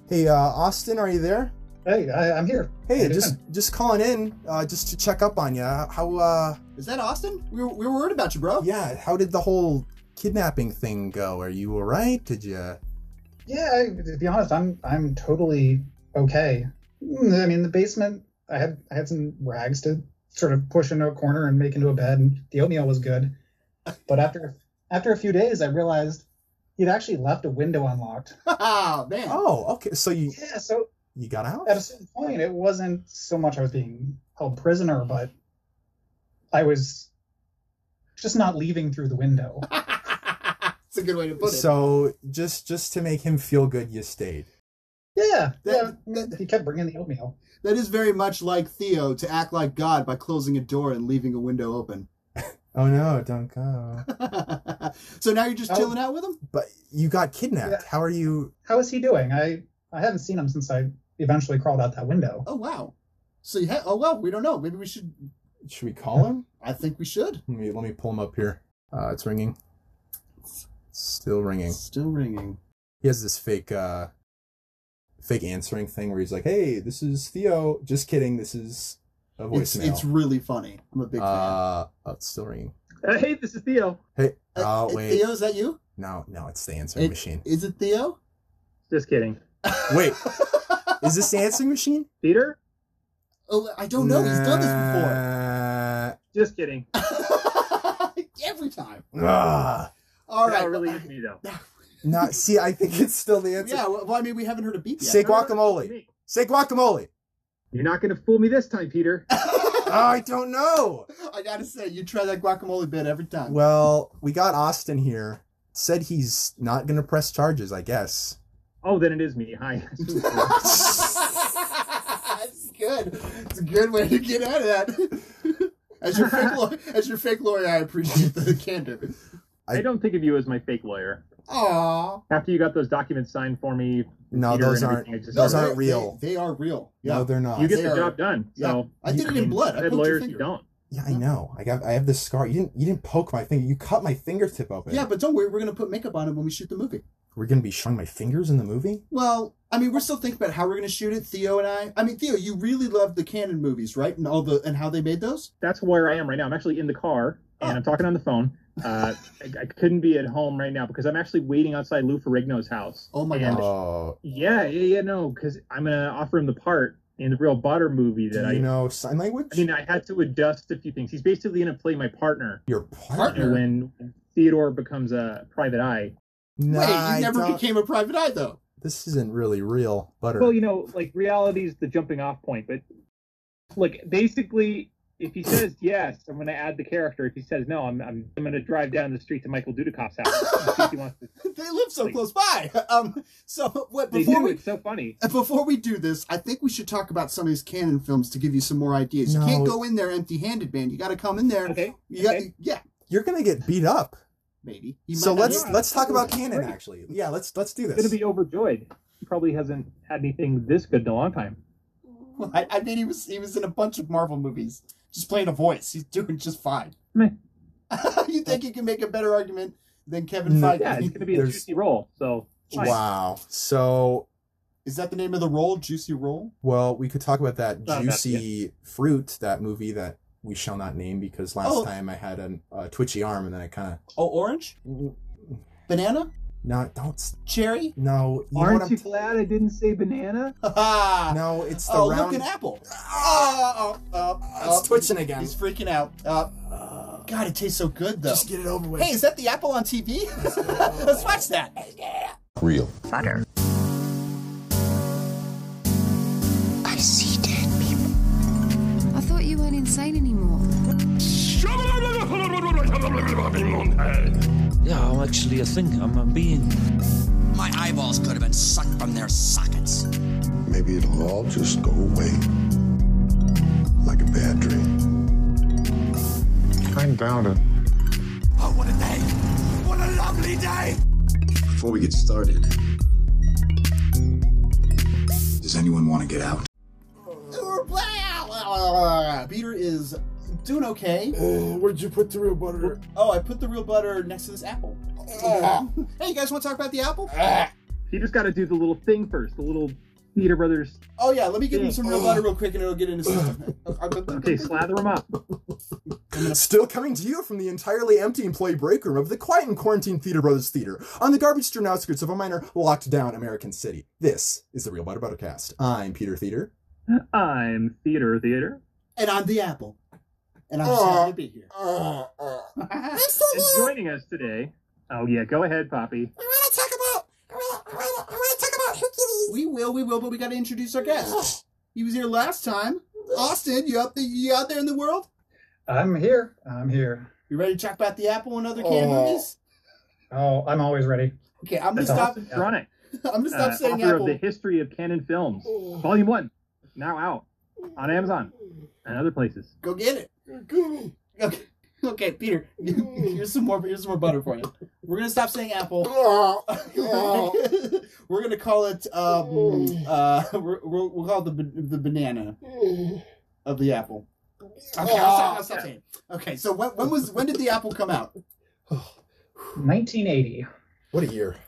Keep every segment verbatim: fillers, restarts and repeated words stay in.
Hey, uh, Austin, are you there? Hey, I, I'm here. Hey, just just calling in, uh, just to check up on you. How, uh... Is that Austin? We were, we were worried about you, bro. Yeah, how did the whole kidnapping thing go? Are you alright? Did you... Yeah, I, to be honest, I'm I'm totally okay. I mean, the basement, I had I had some rags to sort of push into a corner and make into a bed, and the oatmeal was good. But after after a few days, I realized he'd actually left a window unlocked. Oh, man. Oh, okay, so you... Yeah, so... You got out? At a certain point, it wasn't so much I was being held prisoner, but I was just not leaving through the window. That's a good way to put it. So, just just to make him feel good, you stayed. Yeah, That- yeah. He kept bringing the oatmeal. That is very much like Theo to act like God by closing a door and leaving a window open. Oh no, don't go. So now you're just Oh. chilling out with him? But you got kidnapped. Yeah. How are you... How is he doing? I I haven't seen him since I eventually crawled out that window. Oh, wow. So you ha- oh, well, we don't know. Maybe we should... Should we call him? I think we should. Let me, let me pull him up here. Uh, it's ringing. Still ringing. Still ringing. He has this fake, uh, fake answering thing where he's like, "Hey, this is Theo." Just kidding. This is a It's, voicemail. it's really funny. I'm a big fan. uh, oh, it's still ringing. Uh, hey, this is Theo. Hey, Uh, oh uh, wait, Theo, is that you? no, no, it's the answering It- machine. Is it Theo? Just kidding. Wait, is this the answering machine? Peter? Oh, I don't know. He's done this before. Uh, Just kidding. Every time. ah, All No, right. it really is me, though. not. See, I think it's still the answer. Yeah, well, well, I mean, we haven't heard a beep yet. Say No, no, no, it's guacamole. me. Say guacamole. You're not going to fool me this time, Peter. Oh, I don't know. I gotta say, you try that guacamole bit every time. Well, we got Austin here. Said he's not gonna press charges, I guess. Oh, then it is me. Hi. It's good. It's a good way to get out of that. As your fake lawyer, as your fake lawyer, I appreciate the candor. I don't think of you as my fake lawyer. Aww. After you got those documents signed for me, No, Peter those and aren't. everything, I just- Those No, aren't they- real. They, they are real. Yeah. No, they're not. you get they the are- job done. Yeah. So I did it in blood. I I had poked your lawyers who finger. don't. Yeah, I know. I got. I have this scar. You didn't. You didn't poke my finger. You cut my fingertip open. Yeah, but don't worry. We're gonna put makeup on it when we shoot the movie. We're gonna be showing my fingers in the movie. Well, I mean, we're still thinking about how we're gonna shoot it. Theo and I. I mean, Theo, you really love the Canon movies, right? And all the and how they made those. That's where I am right now. I'm actually in the car, and Oh. I'm talking on the phone. Uh, I, I couldn't be at home right now because I'm actually waiting outside Lou Ferrigno's house. Oh my And- gosh. Oh, Yeah, yeah, yeah, no, because I'm going to offer him the part in the Real Butter movie that do I... you know sign language? I mean, I had to adjust a few things. He's basically going to play my partner Your Partner? partner. when Theodore becomes a private eye. Nah, Wait, I you never don't- became a private eye, though. This isn't really real butter. Well, you know, like, reality's the jumping off point, but, like, basically, if he says yes, I'm going to add the character. If he says no, I'm I'm, I'm going to drive down the street to Michael Dudikoff's house and see if he wants to... They live so Like- close by. Um. So what? They Before do, we it's so funny. uh, before we do this, I think we should talk about some of these Canon films to give you some more ideas. You No. can't go in there empty-handed, man. You got to come in there. Okay, You got, okay. yeah, You're gonna get beat up. maybe. You So might not let's be- let's talk about canon. Great. Actually, yeah, let's let's do He's going this. to be overjoyed. He probably hasn't had anything this good in a long time. I, I mean, he was he was in a bunch of Marvel movies, just playing a voice. He's doing just fine. Meh. You think you can make a better argument than Kevin No. Feige? Yeah, it's going to be a There's- juicy role, so... fine. Wow. So, Is that the name of the role? Juicy Roll? well, we could talk about that Oh, that's- juicy fruit, that movie that we shall not name because last Oh. time I had a, a twitchy arm and then I kind Oh, orange? of Banana? no, don't s- Cherry? no. You know Aren't what you I'm, glad I didn't say banana? Ha no, it's the Oh, round. look, an apple. Oh, oh, oh, oh. It's twitching again. He's freaking out. Uh, God, it tastes so good, though. Just get it over with. Hey, is that the apple on T V? Let's watch that. Real. Butter. I see dead people. I thought you weren't insane anymore. Yeah, I'm actually a thing. I'm a being. My eyeballs could have been sucked from their sockets. Maybe it'll all just go away. Like a bad dream. I'm down to. Oh, what a day! What a lovely day! Before we get started, does anyone want to get out? Peter is doing okay. Oh, where'd you put the real butter? Oh, I put the real butter next to this apple. Hey, you guys want to talk about the apple? He just got to do the little thing first, the little Theater Brothers. Oh yeah, let me give him some real butter real quick and it'll get in his system. Okay, slather him up. Still coming to you from the entirely empty employee break room of the quiet and quarantined Theater Brothers Theater on the garbage-strewn outskirts of a minor, locked-down American city. This is the Real Butter Buttercast. I'm Peter Theater. I'm Theater Theater. And I'm the Apple. And I'm uh, happy to be here. Uh, uh. And joining us today... Oh yeah, go ahead, Poppy. I want to talk about... I want, I want, I want to talk about Hercules. We will, we will, but we got to introduce our guest. He was here last time. Austin, you up the, you out there in the world? I'm here. I'm here. You ready to talk about the Apple and other canned oh. movies? Oh, I'm always ready. Okay, I'm gonna That's stop. Austin Tronic. I'm gonna stop uh, saying author Apple. of the History of Canon Films, Volume One, now out on Amazon and other places. Go get it. Okay, okay, Peter. Here's some more. Here's some more butter for you. We're gonna stop saying Apple. We're gonna call it. Um, uh, we're, we'll, we'll call it the the banana of the apple. Okay, I'll stop, I'll stop saying. Okay, so when, when was when did the Apple come out? nineteen eighty. What a year!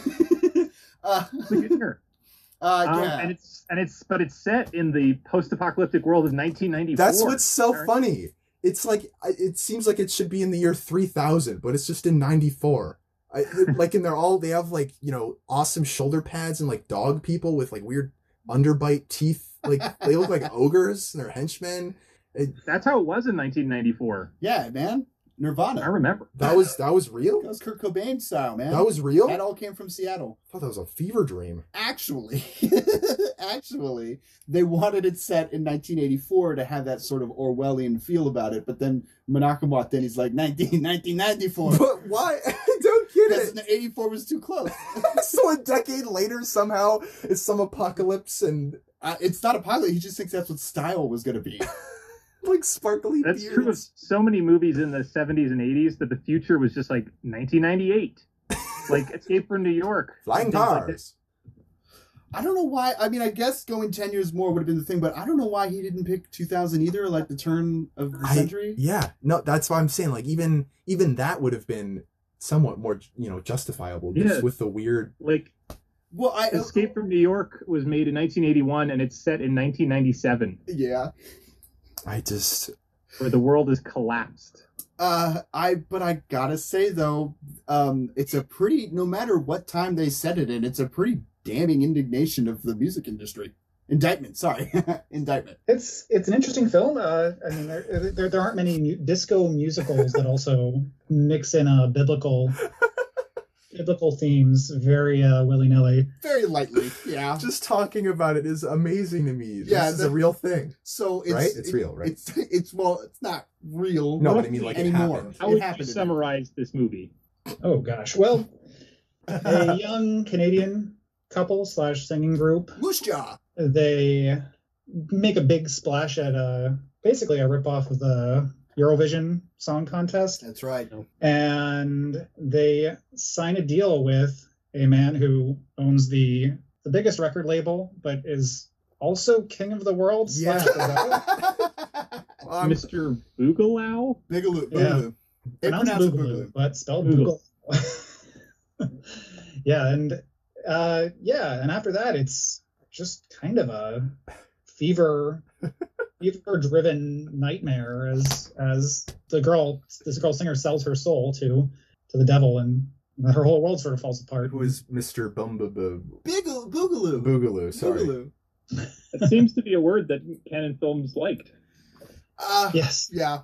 uh, It's a good year. Uh, um, yeah. and it's and it's but it's set in the post-apocalyptic world of nineteen ninety-four. That's what's so Aaron. funny. It's like it seems like it should be in the year three thousand, but it's just in ninety-four. I, like, and they're all they have like you know awesome shoulder pads and like dog people with like weird underbite teeth. Like they look like ogres and they're henchmen. It, That's how it was in nineteen ninety-four. Yeah, man. Nirvana. I remember. That was that was real. That was Kurt Cobain style, man. That was real. That all came from Seattle. I thought that was a fever dream. Actually, actually, they wanted it set in nineteen eighty-four to have that sort of Orwellian feel about it, but then Menachem walked in, he's like, nineteen, nineteen ninety-four. But why? I don't get it. Because eighty-four was too close. So a decade later, somehow, it's some apocalypse and... Uh, it's not apocalypse, he just thinks that's what style was going to be. Like sparkly That's beards. true of so many movies in the seventies and eighties that the future was just like nineteen ninety-eight. Like Escape from New York. Flying cars. Like I don't know why. I mean, I guess going ten years more would have been the thing, but I don't know why he didn't pick two thousand either, like the turn of the I, century. Yeah, no, that's why I'm saying, like, even even that would have been somewhat more, you know, justifiable, just Yeah. with the weird... Like, well, I Escape from New York was made in nineteen eighty-one, and it's set in nineteen ninety-seven. Yeah. I just... Where the world is collapsed. Uh, I but I gotta say though, um, it's a pretty no matter what time they set it in, it's a pretty damning indignation of the music industry. Indictment, sorry, indictment. It's it's an interesting film. Uh, I mean, there, there there aren't many mu- disco musicals that also mix in a biblical biblical themes very uh, willy nilly. Very lightly, yeah. Just talking about it is amazing to me. This Yeah, is the- a real thing. So it's Right? It's it- real, right? It's it's well, it's not real. No, but I mean, like, it anymore. happened. How It would happened you to summarize this movie? Oh gosh. Well, a young Canadian couple slash singing group. Moose Jaw. They make a big splash at a basically a ripoff of the Eurovision Song Contest, That's right. and they sign a deal with a man who owns the the biggest record label, but is also king of the world. Yeah. slash the- Um, Mister Boogaloo? Boogaloo. Yeah. Boogaloo. They pronounced pronounce it Boogaloo, Boogaloo. but spelled Boogaloo. Boogaloo. Yeah, and uh, yeah, and after that, it's just kind of a fever, fever-driven nightmare as as the girl, this girl singer, sells her soul to to the devil, and her whole world sort of falls apart. Who is Mister Bumblebee? Boogaloo. Boogaloo. Boogaloo, sorry. Boogaloo. It seems to be a word that Canon Films liked. Uh, Yes. Yeah.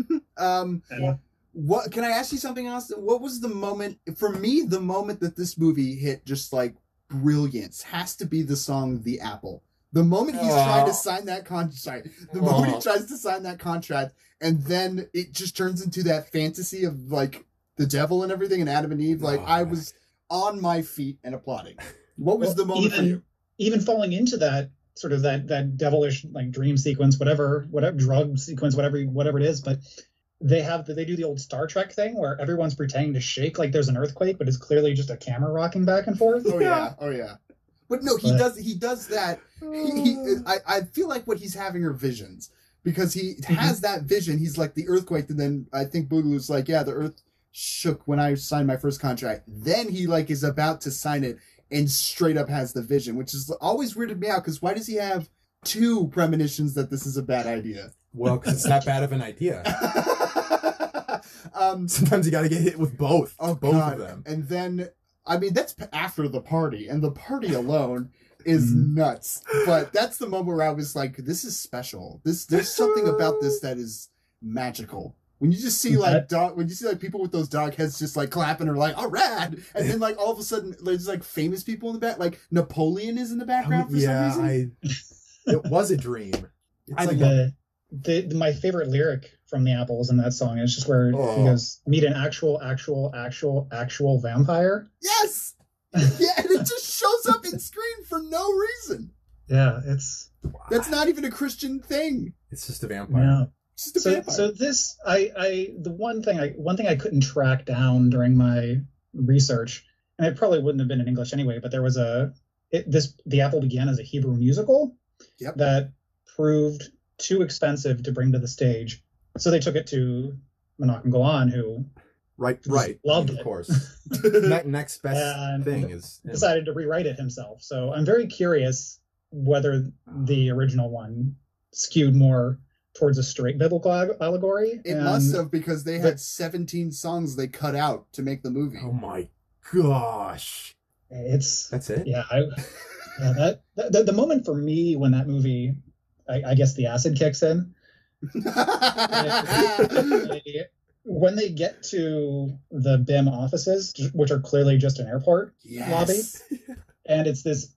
um. And What can I ask you something else? What was the moment for me? The moment that this movie hit just like brilliance has to be the song "The Apple." The moment he's Aw. trying to sign that contract, the moment Aw. he tries to sign that contract, and then it just turns into that fantasy of like the devil and everything, and Adam and Eve. Like Aw. I was on my feet and applauding. What was Well, the moment for even, you? even falling into that sort of that that devilish like dream sequence, whatever, whatever drug sequence, whatever whatever it is, but they have they do the old Star Trek thing where everyone's pretending to shake like there's an earthquake, but it's clearly just a camera rocking back and forth. Oh yeah, oh yeah. But no, he But- does he does that. He, he I, I feel like what he's having are visions because he has that vision. He's like the earthquake, and then I think Boogaloo's like, yeah, the earth shook when I signed my first contract. Then he like is about to sign it, and straight up has the vision, which is always weirded me out, because why does he have two premonitions that this is a bad idea? Well, because it's that bad of an idea. um, Sometimes you got to get hit with both. oh, both God. of them. And then, I mean, that's p- after the party, and the party alone is Mhm. nuts. But that's the moment where I was like, this is special. This There's something about this that is magical. When you just see like dog, when you see like people with those dog heads just like clapping or like, oh, rad, and then like all of a sudden there's like famous people in the back, like Napoleon is in the background for yeah, some reason. I. It was a dream. It's I like the, the my favorite lyric from the Apples in that song is just where Oh. he goes, "Meet an actual, actual, actual, actual vampire." Yes, yeah, and it just shows up in screen for no reason. Yeah, it's That's not even a Christian thing. it's just a vampire. yeah. It's just a So, vampire. so this, I, I, the one thing I, one thing I couldn't track down during my research, and it probably wouldn't have been in English anyway, but there was a, it, this, The Apple began as a Hebrew musical Yep. that proved too expensive to bring to the stage, so they took it to Manak and Golan, who Right, just right. loved of it. course. Ne- next best And thing is him. decided to rewrite it himself. So I'm very curious whether the original one skewed more towards a straight biblical ag- allegory. It and- must have, because they had but- seventeen songs they cut out to make the movie. Oh my gosh. It's That's it? yeah, I, yeah. That, that the, the moment for me when that movie, I, I guess the acid kicks in. They- when they get to the B I M offices, which are clearly just an airport lobby, Yes. and it's this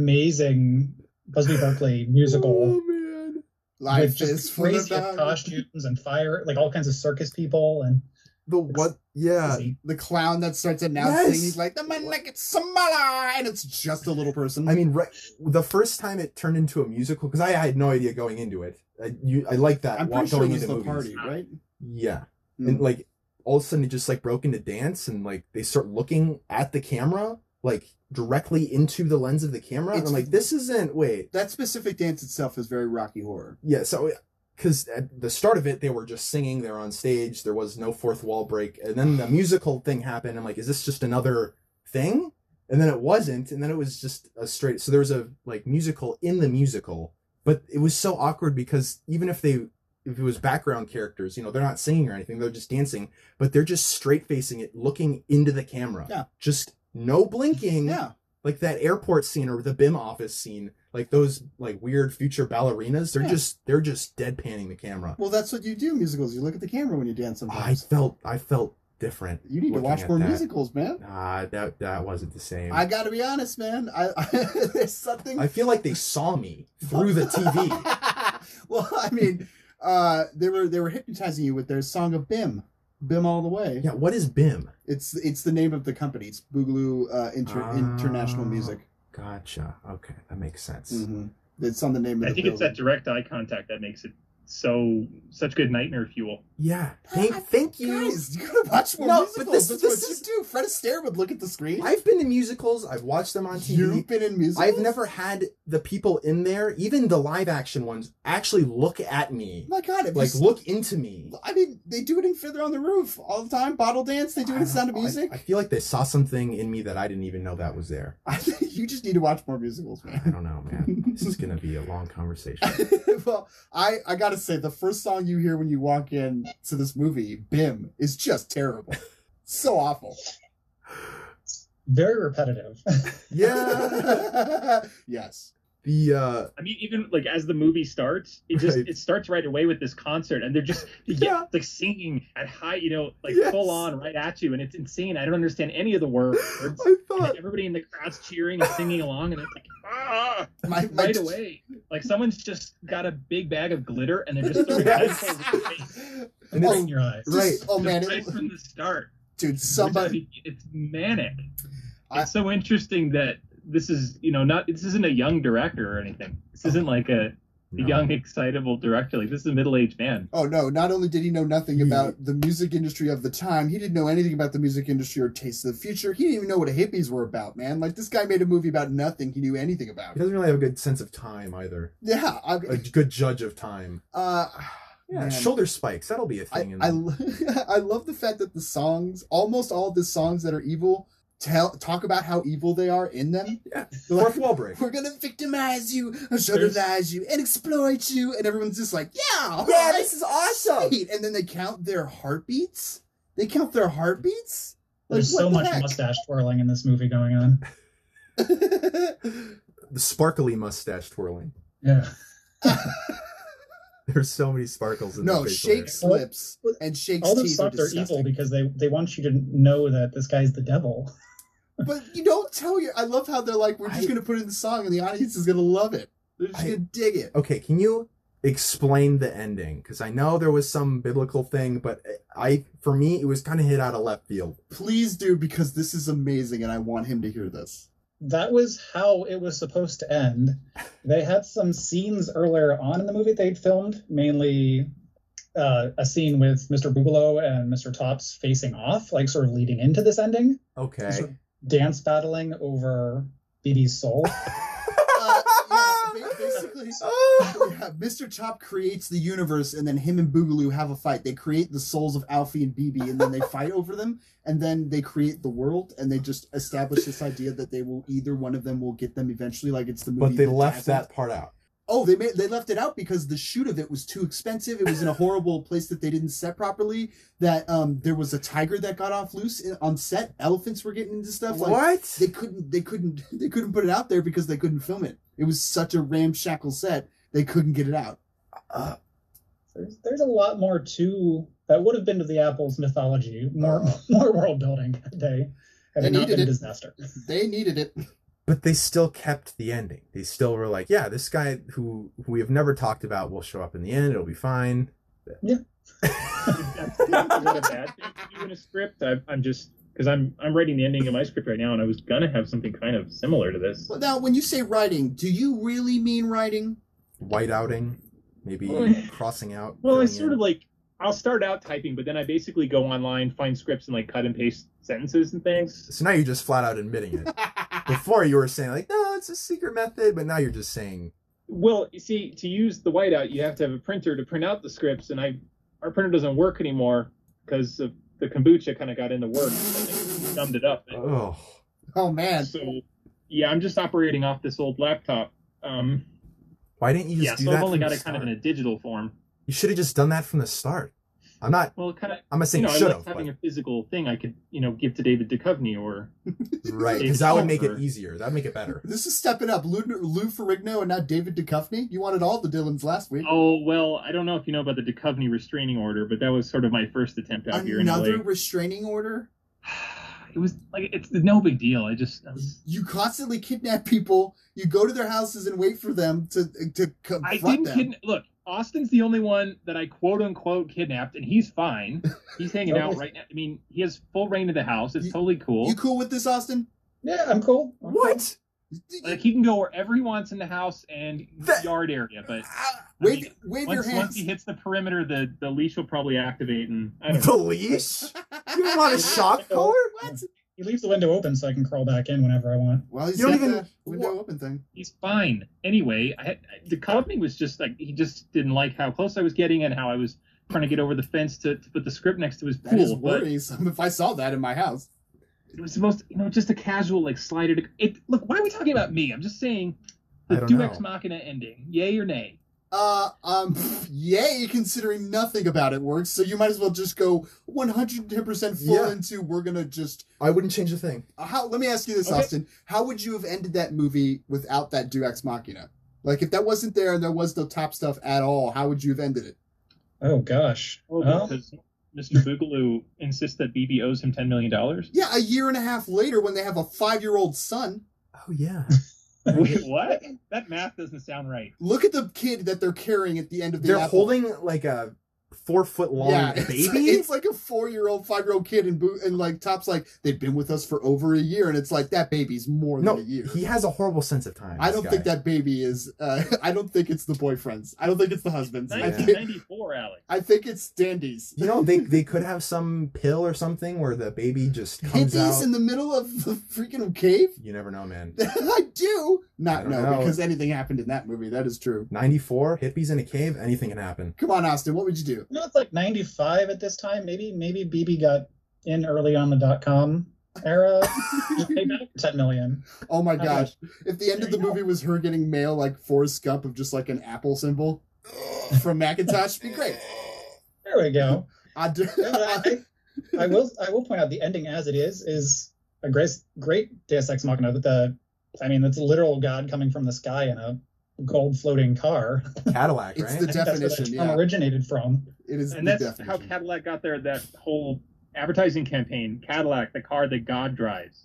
amazing Busby Berkeley musical Oh man. Life with just is full of crazy dog- costumes and fire, like all kinds of circus people, and The what? Yeah. crazy. The clown that starts announcing, Yes. he's like, the man like it's Samala, and it's just a little person. I mean, right, the first time it turned into a musical, because I, I had no idea going into it. I, you, I like that. I'm wa- pretty sure it going was into the movies. party, right? Yeah. Mm. And like all of a sudden it just like broke into dance, and like they start looking at the camera, like directly into the lens of the camera. And It's- I'm like, this isn't, wait. That specific dance itself is very Rocky Horror. Yeah, so because at the start of it, they were just singing, they were on stage, there was no fourth wall break. And then the musical thing happened. I'm like, is this just another thing? And then it wasn't. And then it was just a straight, so there was a like musical in the musical, but it was so awkward because even if they, if it was background characters, you know, they're not singing or anything, they're just dancing, but they're just straight facing it, looking into the camera. Yeah. Just no blinking. Yeah. Like that airport scene or the B I M office scene, like those like weird future ballerinas, they're Yeah. just they're just deadpanning the camera. Well, that's what you do in musicals. You look at the camera when you dance I sometimes. felt I felt different. You need to looking watch at more that. musicals, man. Ah, that that wasn't the same. I gotta be honest, man. I, I there's something. I feel like they saw me through the T V. Well, I mean, uh, they were they were hypnotizing you with their song of B I M, B I M all the way. Yeah, what is B I M? It's it's the name of the company. It's Boogaloo uh, Inter- Ah. International Music. Gotcha. Okay, that makes sense. Mm-hmm. It's on the name of I the think it's that building. direct eye contact that makes it so such good nightmare fuel. Yeah. Thank thank you. Guys, you gotta watch more No, musicals. but this- That's this what is- you do. Fred Astaire would look at the screen. I've been to musicals. I've watched them on T V. You've been in musicals? I've never had the people in there, even the live action ones, actually look at me. Oh my God, have you Like s- look into me. I mean, they do it in Fiddler on the Roof all the time. Bottle dance. They do it in Sound of I- Music. I, feel like they saw something in me that I didn't even know that was there. I think you just need to watch more musicals, I man. don't know, man. This is gonna be a long conversation. Well, I I gotta say, the first song you hear when you walk in to this movie, B I M, is just terrible. So awful. very repetitive. Yeah. Yes. The uh I mean, even like as the movie starts, it just Right. it starts right away with this concert, and they're just yeah, Yeah. like singing at high, you know, like Yes. full on right at you, and it's insane. I don't understand any of the words. I And thought everybody in the crowd's cheering and singing along, and it's like ah, My, my right away, like someone's just got a big bag of glitter, and they're just throwing Yes. ice over your face, and Right it's, in your eyes. right. Oh man, just it- right from the start. dude, Which, I somebody. mean, it's manic. I- It's so interesting that this is, you know, not this isn't a young director or anything. This isn't like a, a No. young, excitable director. Like this is a middle-aged man. Oh no! Not only did he know nothing He- about the music industry of the time, he didn't know anything about the music industry or taste of the future. He didn't even know what hippies were about, man. Like this guy made a movie about nothing he knew anything about. He doesn't really have a good sense of time either. Yeah, I, A good judge of time. uh, Yeah, man. shoulder spikes. That'll be a I, thing. in I, I love the fact that the songs, almost all of the songs that are evil, tell talk about how evil they are in them. Yeah. They're like, Fourth wall break. we're gonna victimize you, shudderize you, and exploit you, and everyone's just like, yeah, all Yeah, right, this is awesome. sweet. And then they count their heartbeats. They count their heartbeats. Like, There's what so the much heck? mustache twirling in this movie going on. The sparkly mustache twirling. Yeah. There's so many sparkles in No, the facial hair. Shakes lips and Shakes All those teeth are sucks are evil disgusting. because they, they want you to know that this guy's the devil. But you don't tell your. I love how they're like, we're just I- gonna put it in the song, and the audience is gonna love it. They're just I- gonna dig it. Okay, can you explain the ending? Because I know there was some biblical thing, but I, for me, it was kind of hit out of left field. Please do, because this is amazing, and I want him to hear this. That was how it was supposed to end. They had some scenes earlier on in the movie they'd filmed, mainly uh, a scene with Mister Boogaloo and Mister Tops facing off, like sort of leading into this ending. Okay. Sort of dance battling over B B's soul. Uh, yeah, ba- basically, Oh! yeah, Mister Top creates the universe, and then him and Boogaloo have a fight. They create the souls of Alfie and B B, and then they fight over them, and then they create the world, and they just establish this idea that they will either one of them will get them eventually, like it's the movie. But they The left Dazzled. that part out. Oh, they made they left it out because the shoot of it was too expensive. It was in a horrible place that they didn't set properly. That um, there was a tiger that got off loose in, on set. Elephants were getting into stuff. Like, What? They couldn't. They couldn't. They couldn't put it out there because they couldn't film it. It was such a ramshackle set. They couldn't get it out. Uh, There's, there's a lot more to that would have been to the Apples mythology, more Uh. more world building that day, had They it not needed been a it. disaster. They needed it. but they still kept the ending. They still were like, yeah, this guy who, who we have never talked about will show up in the end. It'll be fine. That's not a bad thing to do in a script. I, I'm just because I'm I'm writing the ending of my script right now, and I was gonna have something kind of similar to this. Well, now, when you say writing, do you really mean writing? Whiteouting, maybe Well, crossing out. Well, filling it's sort in. of like I'll start out typing, but then I basically go online, find scripts, and like cut and paste sentences and things. So now you're just flat out admitting it. Before you were saying like, no, it's a secret method, but now you're just saying, Well, you see, to use the whiteout, you have to have a printer to print out the scripts, and I our printer doesn't work anymore because of the kombucha kind of got into work and dumbed it up. oh, Oh man. So yeah, I'm just operating off this old laptop. Um, why didn't you just yeah, do so that? I've only from got the it kind of in start? a digital form. You should have just done that from the start. I'm not. Well, kind of. I'm not saying You know, you I should like have. having but- a physical thing I could, you know, give to David Duchovny or Right, David because that would make it Silver. easier. That would make it better. This is stepping up. Lou, Lou Ferrigno and now David Duchovny. You wanted all the Dylans last week. Oh, well, I don't know if you know about the Duchovny restraining order, but that was sort of my first attempt out here in Another L A. restraining order? It was like, it's no big deal. I just, I, was, You constantly kidnap people. You go to their houses and wait for them to to confront I didn't them. kidnap. Look, Austin's the only one that I quote unquote kidnapped, and he's fine. He's hanging out right now. I mean, he has full reign of the house. It's You- totally cool. You cool with this, Austin? Yeah, I'm cool. I'm cool. What? Like, he can go wherever he wants in the house and That- yard area, but Ah, I wave mean, wave once, your hands. once he hits the perimeter, the, the leash will probably activate, and I don't The know. leash? You don't want a shock collar? What? He leaves the window open so I can crawl back in whenever I want. Well, he's You don't got even- the window open thing. He's fine. Anyway, I had, the company was just like, he just didn't like how close I was getting and how I was trying to get over the fence to, to put the script next to his That is pool. But worrisome if I saw that in my house. it was the most, you know, just a casual like slider. To, it look, why are we talking about me? I'm just saying I the don't Deus know. Ex Machina ending, yay or nay? Uh, um, yay, considering nothing about it works, so you might as well just go one hundred ten percent full Yeah. into, we're gonna just, I wouldn't change a thing. how, let me ask you this, Okay. Austin. How would you have ended that movie without that Deus Ex Machina? Like, if that wasn't there and there was no top stuff at all, how would you have ended it? Oh gosh. Well, Well, because Mister Boogaloo insists that B B owes him ten million dollars. Yeah, a year and a half later when they have a five-year-old son, Oh, yeah. Wait, what? That math doesn't sound right. look at the kid that they're carrying at the end of the They're apple. holding like a four foot long Yeah, it's, baby. it's like a four-year-old, five-year-old kid, and, Bo- and like Top's like, they've been with us for over a year, and it's like, that baby's more no, than a year. he has a horrible sense of time. I this don't guy. think that baby is. Uh, I don't think it's the boyfriends. I don't think it's the husbands. I nineteen think, ninety-four, Alex. I think it's Dandies. You know, they they could have some pill or something where the baby just comes Hippies out. in the middle of the freaking cave. You never know, man. I do I not don't know, know. because anything happened in that movie. That is true. ninety-four, hippies in a cave, anything can happen. Come on, Austin. What would you do? you know, it's like ninety-five at this time. Maybe maybe B B got in early on the dot com era. You pay back ten million. Oh my Okay. gosh. If the end of the movie was her getting mail like Forrest Gump of just like an Apple symbol from Macintosh, it'd be great. There we go. I do. Yeah, but I, I will. I will point out the ending as it is is a great, great Deus Ex Machina. That the, I mean, it's a literal God coming from the sky in a gold floating car. Cadillac, It's right? the I think that's where definition, that term yeah. originated from. It is And the that's definition. how Cadillac got there, that whole advertising campaign. Cadillac, the car that God drives.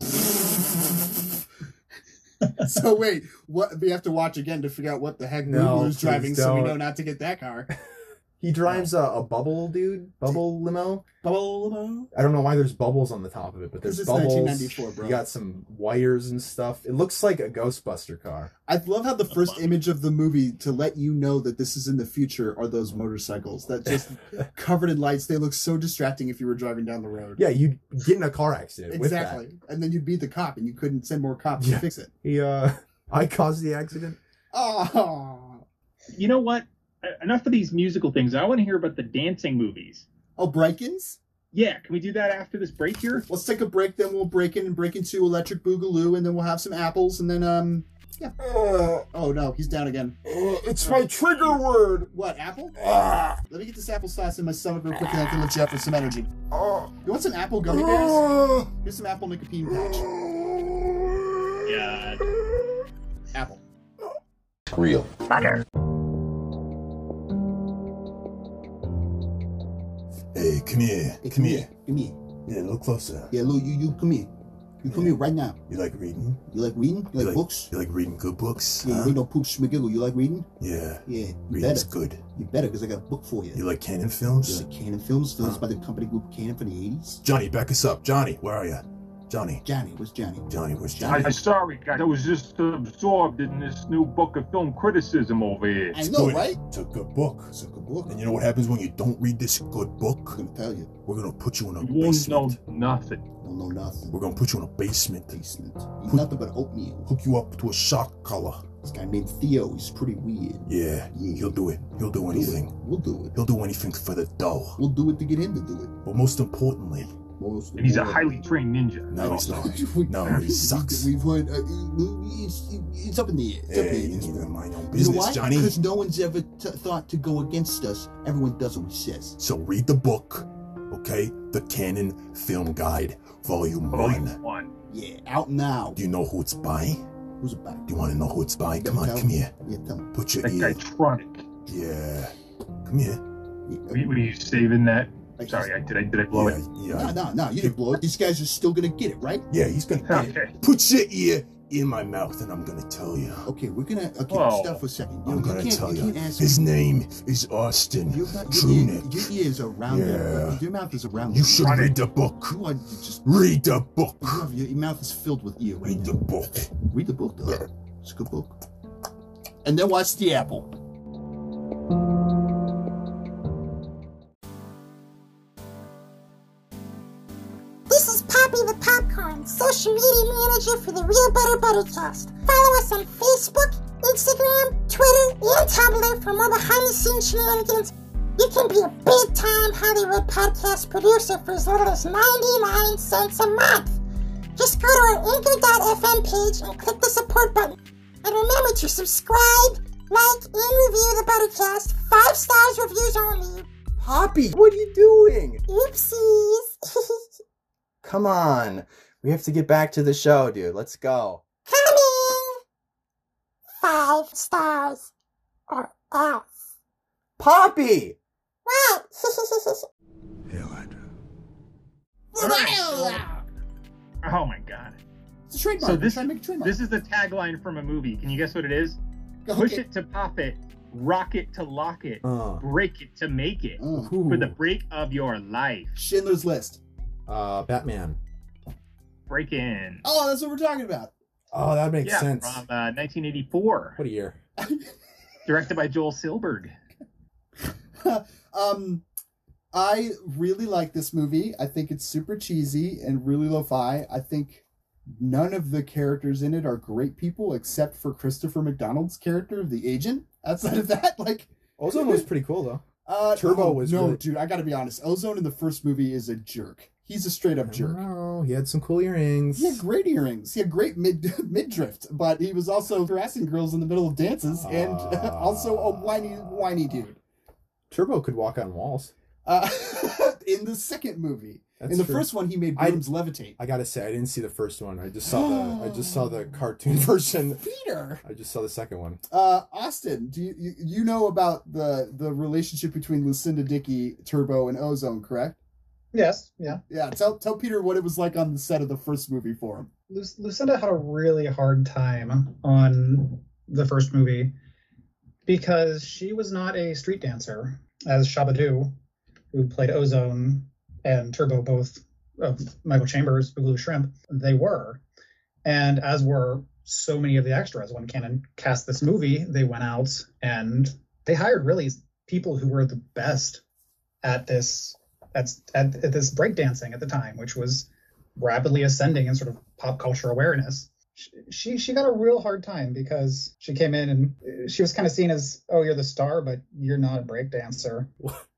So wait, what we have to watch again to figure out what the heck No, Lulu's please driving, so we don't. know not to get that car. He drives a, a bubble, dude. Bubble limo. Bubble. I don't know why there's bubbles on the top of it, but there's 'Cause it's bubbles. nineteen ninety-four, bro. You got some wires and stuff. It looks like a Ghostbuster car. I love how the first image of the movie to let you know that this is in the future are those motorcycles that just covered in lights. They look so distracting if you were driving down the road. Yeah, you'd get in a car accident exactly. with And then you'd beat the cop, and you couldn't send more cops Yeah. to fix it. that. He, uh, I caused the accident. Oh, You know what? Enough of these musical things. I want to hear about the dancing movies. oh, break-ins. Yeah, can we do that after this break here? Let's take a break, then we'll break in and break into Electric Boogaloo, and then we'll have some apples, and then um, yeah. Oh no, he's down again. It's my trigger word. What, apple? Ah. Let me get this applesauce in my stomach real quick, and I can let you up for some energy. Oh. You want some apple gummy bears? Oh. Here's some apple nicotine patch. Yeah. Apple. Real. Hey, come here. Hey, Come here. Come here. Yeah, a little closer. Yeah, Lou, you, you come here. You come Yeah. here right now. You like reading? You like reading? You like, you books? You like reading good books? Yeah, you huh? read no poops McGiggle. You like reading? Yeah. Yeah, you Reading's better. good. You better, because I got a book for you. You like Canon You films? like Canon Films, films Huh. by the company group Canon from the eighties? Johnny, back us up. Johnny, where are you? Johnny. Johnny, where's Johnny? Johnny, where's Johnny. Johnny? I'm sorry, guys. I was just absorbed in this new book of film criticism over here. I know, Good. right? It's a good book. It's a good book. And you know what happens when you don't read this good book? I'm gonna tell you. We're gonna put you in a You won't know basement. nothing. Don't know nothing. We're gonna put you in a basement. Basement. Eat Put- nothing but oatmeal. Hook you up to a shock collar. This guy named Theo, he's pretty weird. Yeah, Yeah. he'll do it. He'll do We'll do anything. it. We'll do it. He'll do anything for the dough. We'll do it to get him to do it. But most importantly, Most And he's a more- highly trained ninja. no, he's not. No, he sucks. We've heard, uh, it's, it's up in the air. It's up in Hey, the you air. need to mind your own You know business, why? Johnny. Because no one's ever t- thought to go against us. Everyone does what he says. So read the book, okay? The Canon Film Guide, Volume Volume one. one. Yeah, out now. Do you know who it's by? Who's it by? Do you want to know who it's by? Come on, Tell come me. here. Yeah, tell me. Put your That guy ear. Tronic. Yeah. Come here. Yeah, Were, were you saving that? like, Sorry, I, did I did I blow Yeah, it? yeah. No, no, no, you didn't blow it. These guys are still gonna get it, right? Yeah, he's gonna get it. Okay. Put your ear in my mouth and I'm gonna tell you. Okay, we're gonna okay, Whoa. stop for a second. You, I'm you gonna can't, tell you you. can't ask His me. name is Austin Your, your, ear, Trunick. your ears are around Yeah. there. Your mouth is around You there. should Tronick. read the book. You are just Read the book. you have, your, your mouth is filled with ear right Read now. the book. Read the book though. It's a good book. And then watch the apple. This is Poppy the Popcorn, social media manager for the Real Butter Buttercast. Follow us on Facebook, Instagram, Twitter, and Tumblr for more behind-the-scenes shenanigans. You can be a big-time Hollywood podcast producer for as little as ninety-nine cents a month. Just go to our anchor dot f m page and click the support button. And remember to subscribe, like, and review the Buttercast. Five stars reviews only. Poppy, what are you doing? Oopsies. Come on. We have to get back to the show, dude. Let's go. Coming! Five stars. Or else. Poppy! What? Hail Hydra. Oh my god. It's a trademark. So We're this, trying to make a trademark. this is the tagline from a movie. Can you guess what it is? Push Okay. it to pop it, rock it to lock it, Uh, break it to make it. Oh. For the ooh. break of your life. Schindler's List. Uh, Batman. Break in. Oh, that's what we're talking about. Oh, that makes yeah, sense. from uh, nineteen eighty-four. What a year. Directed by Joel Silberg. um, I really like this movie. I think it's super cheesy and really lo-fi. I think none of the characters in it are great people except for Christopher McDonald's character of the agent. Outside of that, like Ozone was pretty cool, though. uh, Turbo no, was no, really- dude. I got to be honest. Ozone in the first movie is a jerk. He's a straight up jerk. Oh, he had some cool earrings. He had great earrings. He had great mid mid drift, but he was also harassing girls in the middle of dances, uh, and also a whiny whiny dude. Turbo could walk on walls. Uh, in the second movie. That's in the true. first one, he made brooms I, levitate. I gotta say, I didn't see the first one. I just saw the I just saw the cartoon version. Peter. I just saw the second one. Uh, Austin, do you, you you know about the the relationship between Lucinda Dickey, Turbo, and Ozone, correct? Yes. Yeah. Yeah. Tell tell Peter what it was like on the set of the first movie for him. Lu- Lucinda had a really hard time on the first movie because she was not a street dancer, as Shabba-Doo, who played Ozone and Turbo, both of Michael Chambers, Boogaloo Shrimp, they were. And as were so many of the extras, when Cannon cast this movie, they went out and they hired really people who were the best at this at, at, at this breakdancing at the time, which was rapidly ascending in sort of pop culture awareness. She she got a real hard time because she came in and she was kind of seen as, oh, you're the star, but you're not a breakdancer.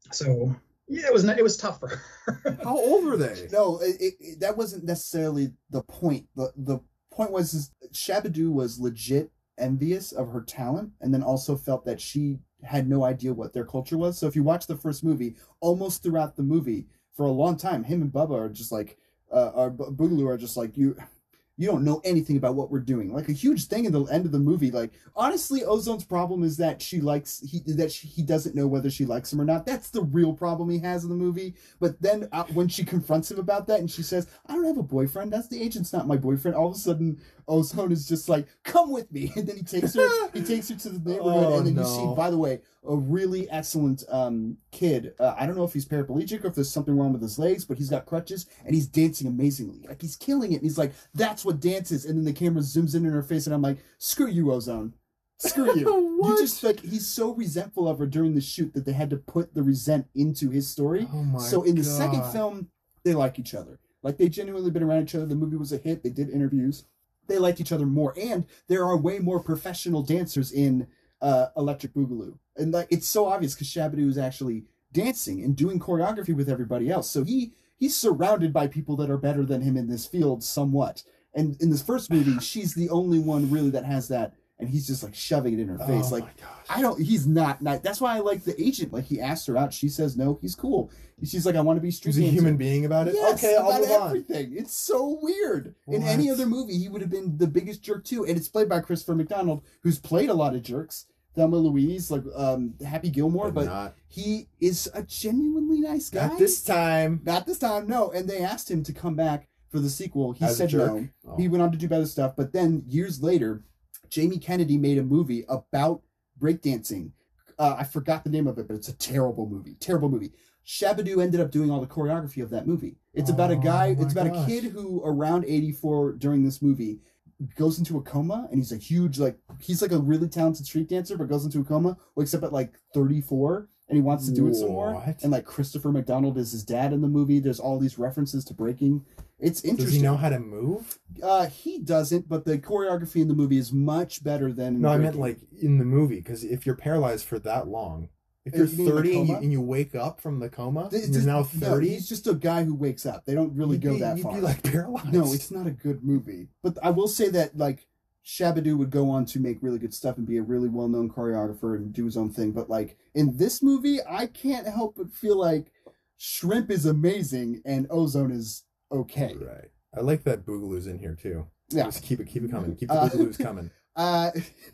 So yeah, it was it was tough for her. How old were they? No, it, it, it, that wasn't necessarily the point. The the point was is Shabba-Doo was legit envious of her talent, and then also felt that she had no idea what their culture was. So if you watch the first movie, almost throughout the movie, for a long time, him and Bubba are just like, uh, or Boogaloo are just like, you. You don't know anything about what we're doing. Like a huge thing in the end of the movie. Like honestly, Ozone's problem is that she likes he that she, he doesn't know whether she likes him or not. That's the real problem he has in the movie. But then uh, when she confronts him about that and she says, "I don't have a boyfriend. That's the agent's not my boyfriend." All of a sudden, Ozone is just like, "Come with me," and then he takes her. he takes her to the neighborhood, oh, and then no. you see, by the way, a really excellent um, kid. Uh, I don't know if he's paraplegic or if there's something wrong with his legs, but he's got crutches and he's dancing amazingly. Like he's killing it. And he's like, "That's what dance is." And then the camera zooms in on her face, and I'm like, "Screw you, Ozone. Screw you." You just like he's so resentful of her during the shoot that they had to put the resent into his story. Oh my so in the God. second film, they like each other. Like they genuinely been around each other. The movie was a hit. They did interviews. They liked each other more, and there are way more professional dancers in uh, Electric Boogaloo, and like it's so obvious because Shabba-Doo is actually dancing and doing choreography with everybody else. So he he's surrounded by people that are better than him in this field somewhat. And in this first movie, she's the only one really that has that, and he's just like shoving it in her face. Oh like my gosh. I don't. He's not. Not. That's why I like the agent. Like he asked her out. She says no. He's cool. She's like, I want to be street He's a dancer. human being about it. Yes, okay, I'll about move on. everything. It's so weird. What? In any other movie, he would have been the biggest jerk too. And it's played by Christopher McDonald, who's played a lot of jerks. Thelma Louise, like um, Happy Gilmore, but, But not- he is a genuinely nice guy. Not this time. Not this time. No. And they asked him to come back for the sequel. He As a said jerk? no. Oh. He went on to do better stuff. But then years later, Jamie Kennedy made a movie about breakdancing. Uh, I forgot the name of it, but it's a terrible movie. Terrible movie. Shabba-Doo ended up doing all the choreography of that movie. It's about a guy, Oh my it's about gosh. a kid who around eighty-four during this movie goes into a coma, and he's a huge, like, he's like a really talented street dancer, but goes into a coma, wakes up at like thirty-four, and he wants to do it some more. What? And like Christopher McDonald is his dad in the movie. There's all these references to breaking. It's interesting. Does he know how to move? Uh, he doesn't, but the choreography in the movie is much better than in No, I breaking. meant like in the movie, because if you're paralyzed for that long, if Uh, you're you mean in the thirty and you, coma? and you wake up from the coma, Th- and you're th- now no, thirty, he's just a guy who wakes up. They don't really you'd go be, that you'd far. be like paralyzed. No, it's not a good movie. But I will say that like Shabba-Doo would go on to make really good stuff and be a really well-known choreographer and do his own thing. But like in this movie, I can't help but feel like Shrimp is amazing and Ozone is okay. Right. I like that Boogaloo's in here too. Yeah. Just keep it, keep it coming. Keep the Uh, Boogaloos coming. Uh,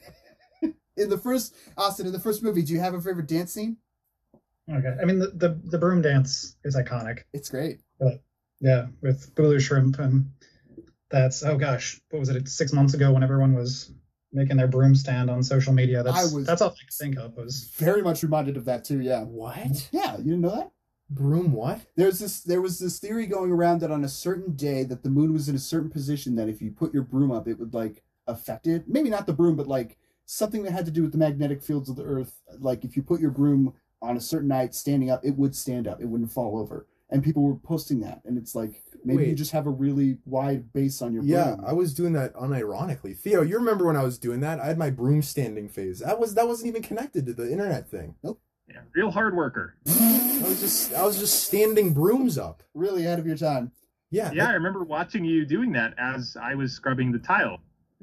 in the first Austin, in the first movie, do you have a favorite dance scene? Okay, I mean the the, the broom dance is iconic. It's great. But yeah, with Boogaloo Shrimp, and that's oh gosh, what was it? Six months ago when everyone was making their broom stand on social media. That's I was- that's all I could think of was Very much reminded of that too. Yeah. What? Yeah. You didn't know that? Broom what? There's this. There was this theory going around that on a certain day that the moon was in a certain position that if you put your broom up, it would like affect it. Maybe not the broom, but like something that had to do with the magnetic fields of the Earth. Like if you put your broom on a certain night standing up, it would stand up. It wouldn't fall over. And people were posting that, and it's like maybe you Wait. just have a really wide base on your Yeah, broom. I was doing that unironically. Theo, you remember when I was doing that? I had my broom standing phase. That was that wasn't even connected to the internet thing. Nope. Yeah. Real hard worker. I was just I was just standing brooms up. Really ahead of your time. Yeah. Yeah, that- I remember watching you doing that as I was scrubbing the tile.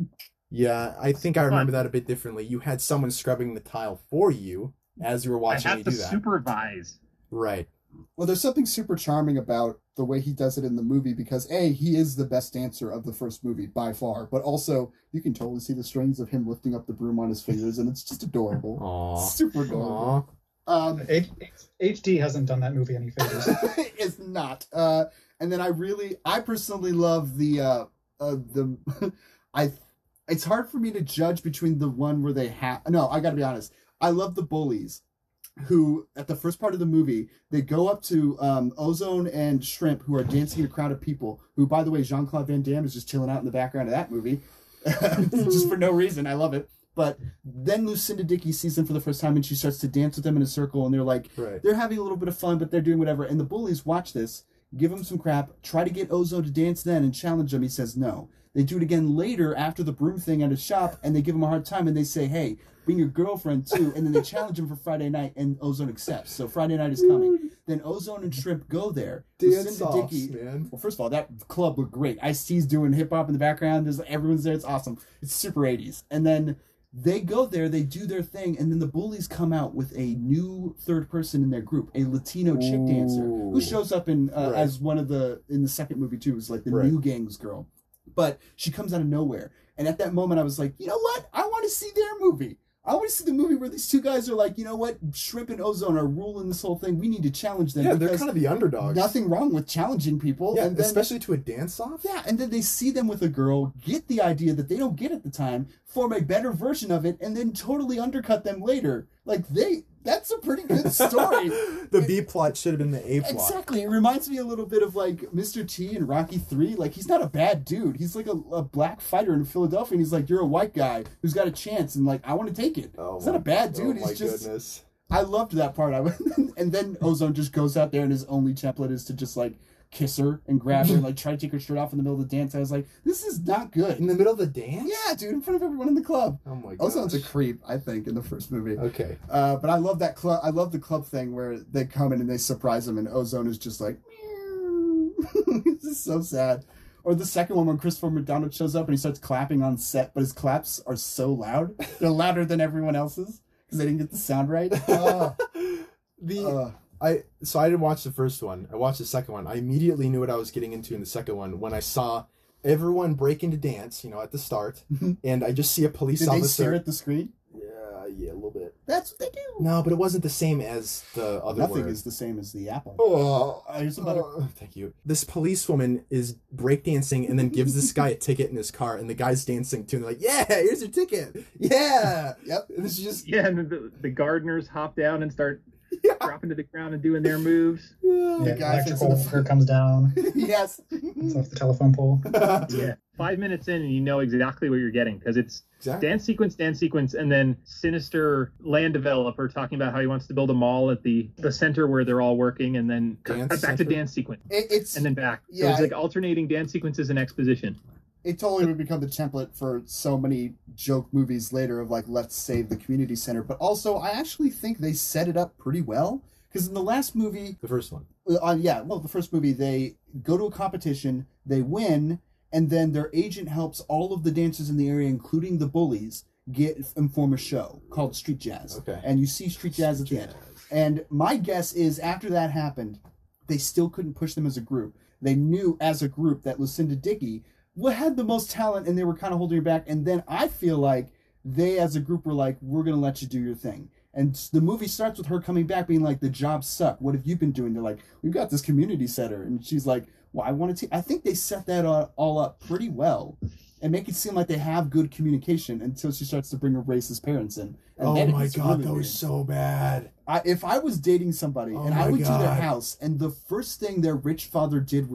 Yeah, I think I remember that a bit differently. You had someone scrubbing the tile for you as you were watching I me had to do that. supervise. Right. Well, there's something super charming about the way he does it in the movie because, A, he is the best dancer of the first movie by far, but also you can totally see the strings of him lifting up the broom on his fingers, and it's just adorable. Aww. Super adorable. Um, H- HD hasn't done that movie any favors. It's not. Uh, and then I really, I personally love the, uh, uh, the, I, it's hard for me to judge between the one where they have, no, I gotta be honest. I love the bullies who, at the first part of the movie, they go up to um, Ozone and Shrimp, who are dancing in a crowd of people, who, by the way, Jean-Claude Van Damme is just chilling out in the background of that movie. Just for no reason. I love it. But then Lucinda Dickey sees them for the first time, and she starts to dance with them in a circle, and they're like, Right. they're having a little bit of fun, but they're doing whatever. And the bullies watch this, give him some crap, try to get Ozone to dance then, and challenge him. He says no. They do it again later after the broom thing at his shop, and they give him a hard time, and they say, hey, bring your girlfriend too, and then they challenge him for Friday night, and Ozone accepts. So Friday night is coming. Then Ozone and Shrimp go there. Dance offs, man. Well, first of all, that club looked great. Ice-T's doing hip-hop in the background. There's everyone's there. It's awesome. It's super eighties. And then they go there, they do their thing, and then the bullies come out with a new third person in their group, a Latino chick dancer, who shows up in uh, Right. as one of the, in the second movie too, is like the Right. new gang's girl. But she comes out of nowhere. And at that moment, I was like, you know what? I want to see their movie. I want to see the movie where these two guys are like, you know what? Shrimp and Ozone are ruling this whole thing. We need to challenge them. Yeah, they're because kind of the underdogs. Nothing wrong with challenging people. Yeah, and then, especially to a dance-off. yeah, and then they see them with a girl, get the idea that they don't get at the time, form a better version of it, and then totally undercut them later. Like, they... That's a pretty good story. The B plot should have been the A plot. Exactly. It reminds me a little bit of like Mister T in Rocky three. Like, he's not a bad dude. He's like a, a black fighter in Philadelphia, and he's like, you're a white guy who's got a chance, and like, I want to take it. Oh he's my, not a bad dude. Oh he's my just. goodness. I loved that part. I and then Ozone just goes out there, and his only template is to just like kiss her and grab her and like try to take her shirt off in the middle of the dance. I was like, this is not good. In the middle of the dance? Yeah, dude, in front of everyone in the club. Oh my god. Ozone's a creep, I think, in the first movie. Okay. Uh, but I love that club. I love the club thing where they come in and they surprise him, and Ozone is just like, meow. It's just so sad. Or the second one when Christopher McDonald shows up and he starts clapping on set, but his claps are so loud. They're louder than everyone else's because they didn't get the sound right. Uh, the uh, I so I didn't watch the first one. I watched the second one. I immediately knew what I was getting into in the second one when I saw everyone break into dance, you know, at the start, and I just see a police did officer. they stare at the screen? Yeah, yeah, a little bit. That's what they do. No, but it wasn't the same as the other Nothing word. is the same as the apple. Oh, Uh, here's some butter. oh, thank you. This policewoman is breakdancing and then gives this guy a ticket in his car, and the guy's dancing too. And they're like, "Yeah, here's your ticket. Yeah, Yep. And it's just Yeah, and the, the gardeners hop down and start yeah. dropping to the ground and doing their moves. Yeah, The guy sits in electrical the- worker comes down. Yes. It's off the telephone pole. Yeah, five minutes in and you know exactly what you're getting because it's Exactly. dance sequence, dance sequence, and then sinister land developer talking about how he wants to build a mall at the, the center where they're all working, and then cut Dance back center? to dance sequence, It, it's and then back. Yeah, so it's like I- alternating dance sequences and exposition. it totally would become the template for so many joke movies later of like, let's save the community center. But also, I actually think they set it up pretty well. Because in the last movie, The first one. uh, yeah, well, the first movie, they go to a competition, they win, and then their agent helps all of the dancers in the area, including the bullies, get and form a show called Street Jazz. Okay. And you see Street Jazz at the end. And my guess is after that happened, they still couldn't push them as a group. They knew as a group that Lucinda Dickey had the most talent, and they were kind of holding her back. And then I feel like they as a group were like, we're going to let you do your thing. And the movie starts with her coming back being like, the jobs suck. What have you been doing? They're like, we've got this community center. And she's like, well, I want to I think they set that all, all up pretty well and make it seem like they have good communication until she starts to bring her racist parents in. And Oh then my it's god, really that weird. was so bad. I, if I was dating somebody Oh and I my went to their God. house and the first thing their rich father did was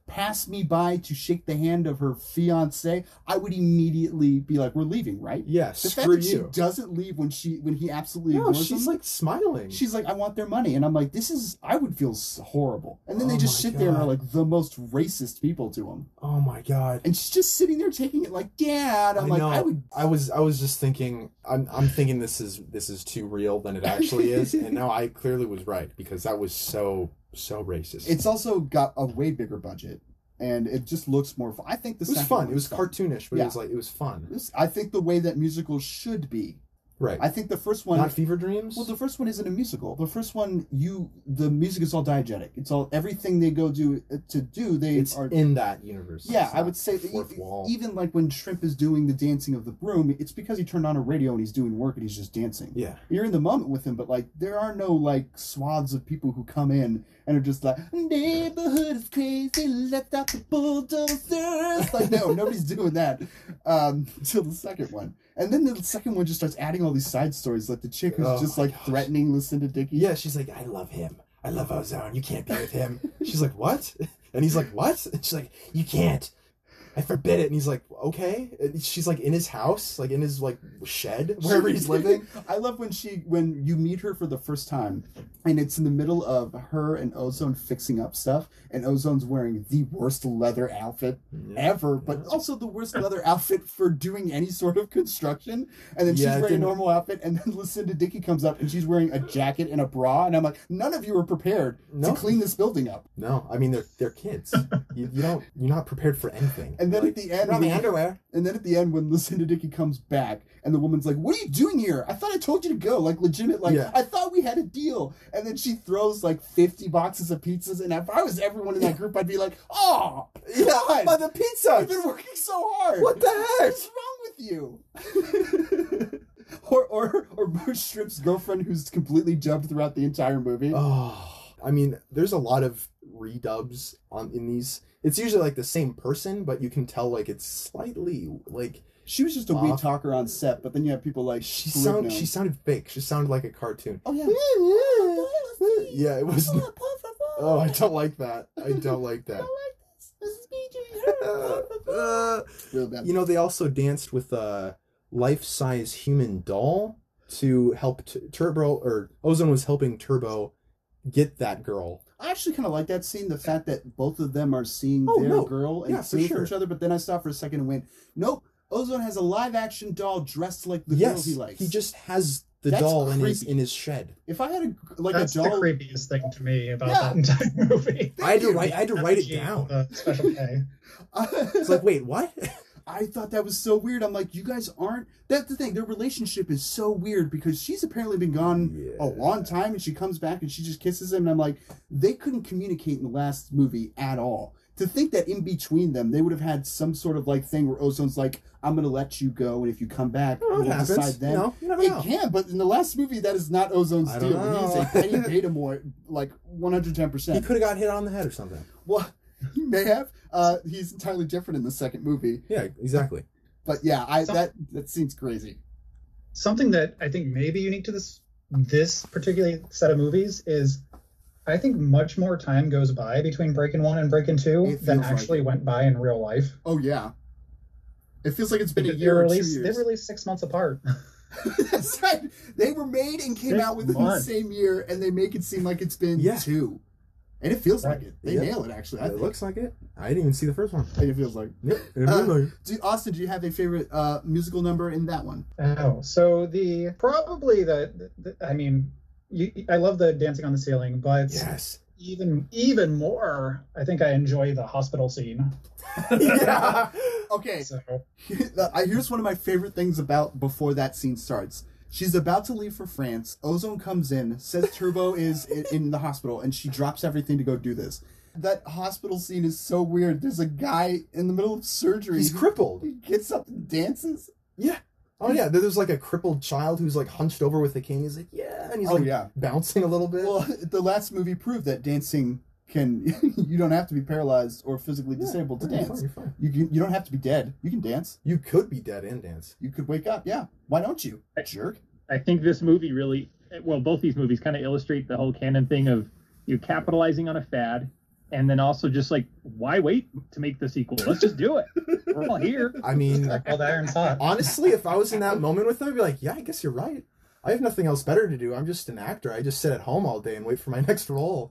passed me by to shake the hand of her fiance, I would immediately be like, "We're leaving, right?" Yeah, the fact screw that you. she doesn't leave when she when he absolutely No, ignores she's him. like smiling. She's like, "I want their money," and I'm like, "This is." I would feel s- horrible. And then Oh they just my sit there and are God. like the most racist people to him. Oh my god. And she's just sitting there taking it like, "Dad." I'm I like, know. I would. I was I was just thinking I'm I'm thinking this is this is too real than it actually is, and now I clearly was right because that was so so racist. It's also got a way bigger budget, and it just looks more fun. I think the it was second fun. one It was fun. cartoonish, but Yeah. it was like it was fun. This- I think the way that musicals should be. Right. I think the first one. Not Fever Dreams. Well, the first one isn't a musical. The first one, you the music is all diegetic. It's all everything they go do to do. They it's are in that universe. Yeah, It's I not would say that fourth e- wall. even like when Shrimp is doing the dancing of the broom, it's because he turned on a radio and he's doing work and he's just dancing. Yeah. You're in the moment with him, but like there are no like swaths of people who come in and are just like, neighborhood is crazy, let out the bulldozers. Like no, nobody's doing that um, until the second one. And then the second one just starts adding all these side stories, like the chick who's Oh just my like gosh. threatening Lucinda Dickey. Yeah, she's like, I love him. I love Ozone. You can't be with him. She's like, what? And he's like, what? And she's like, you can't. I forbid it. And he's like, okay. And she's like in his house, like in his like shed, wherever he's living. I love when she when you meet her for the first time, and it's in the middle of her and Ozone fixing up stuff, and Ozone's wearing the worst leather outfit Yeah. ever, but also the worst leather outfit for doing any sort of construction. And then Yeah, she's it wearing a didn't- normal outfit, and then Lucinda Dickey comes up and she's wearing a jacket and a bra, and I'm like, none of you are prepared No. to clean this building up. No, I mean they're they're kids. You, you don't you're not prepared for anything. And then Like, at the end, "Not my when- underwear." And then at the end, when Lucinda Dickey comes back, and the woman's like, "What are you doing here? I thought I told you to go." Like legitimate, like Yeah. I thought we had a deal. And then she throws like fifty boxes of pizzas, and if I was everyone in that group, I'd be like, "Oh, Yeah, God, by the pizza. I've been working so hard. What the heck? What's wrong with you?" or or or Shrimp's girlfriend, who's completely dubbed throughout the entire movie. Oh, I mean, there's a lot of redubs on in these. It's usually like the same person, but you can tell like it's slightly like She was just a off. weed talker on set, but then you have people like She Ferrigno. sound she sounded fake. She sounded like a cartoon. Oh yeah. Yeah, it was. Oh, I don't like that. I don't like that. Uh, Real bad. you know, they also danced with a life-size human doll to help t- Turbo, or Ozone was helping Turbo get that girl. I actually kind of like that scene, the fact that both of them are seeing Oh, their no. girl and Yeah, for seeing sure. each other, but then I stopped for a second and went, nope, Ozone has a live-action doll dressed like the Yes, girl he likes. he just has the That's doll in his creepy. in his shed. If I had a, like That's a the doll... creepiest thing to me about Yeah. that entire movie. I had to you. write. I had to write it G, down. uh, Special K. It's like, wait, what? I thought that was so weird. I'm like, you guys aren't... That's the thing. Their relationship is so weird because she's apparently been gone Yeah. a long time and she comes back and she just kisses him. And I'm like, they couldn't communicate in the last movie at all. To think that in between them, they would have had some sort of like thing where Ozone's like, I'm going to let you go. And if you come back, Oh, it we'll happens. decide then. You know, you never It know. can, but in the last movie, that is not Ozone's I don't deal. know. He's a Penny Tatumore, like one hundred ten He percent. could have got hit on the head or something. Well, he may have. Uh, he's entirely different in the second movie. Yeah, exactly. But yeah, I So- that that seems crazy. Something that I think may be unique to this this particular set of movies is I think much more time goes by between Breakin' One and Breakin' Two It than feels like actually it. went by in real life. Oh yeah, it feels like it's been a Because year they or two released, years. they released six months apart. That's right. They were made and came Six out within months. the same year, and they make it seem like it's been Yeah. two. And it feels like Right. it. They Yeah. nail it actually. I It think. looks like it. I didn't even see the first one. I think it feels like. Yep. It Uh, really- do, Austin, do you have a favorite uh, musical number in that one? Oh, so the probably the, the I mean, you, I love the dancing on the ceiling, but yes. even even more, I think I enjoy the hospital scene. Yeah. Okay, So I- here's one of my favorite things about before that scene starts. She's about to leave for France. Ozone comes in, says Turbo is in, in the hospital, and she drops everything to go do this. That hospital scene is so weird. There's a guy in the middle of surgery. He's crippled. He gets up and dances. Yeah. Oh yeah. There's like a crippled child who's like hunched over with a cane. He's like, yeah, and he's Oh, like yeah. bouncing a little bit. Well, the last movie proved that dancing can. You don't have to be paralyzed or physically Yeah, disabled to you're dance. fine, you're fine. You can, you don't have to be dead. You can dance. You could be dead and dance. You could wake up. Yeah. Why don't you, jerk? I think this movie really, well, both these movies kind of illustrate the whole canon thing of you capitalizing on a fad, and then also just like, why wait to make the sequel? Let's just do it. We're all here. I mean, All the iron's hot. honestly, if I was in that moment with them, I'd be like, yeah, I guess you're right. I have nothing else better to do. I'm just an actor. I just sit at home all day and wait for my next role.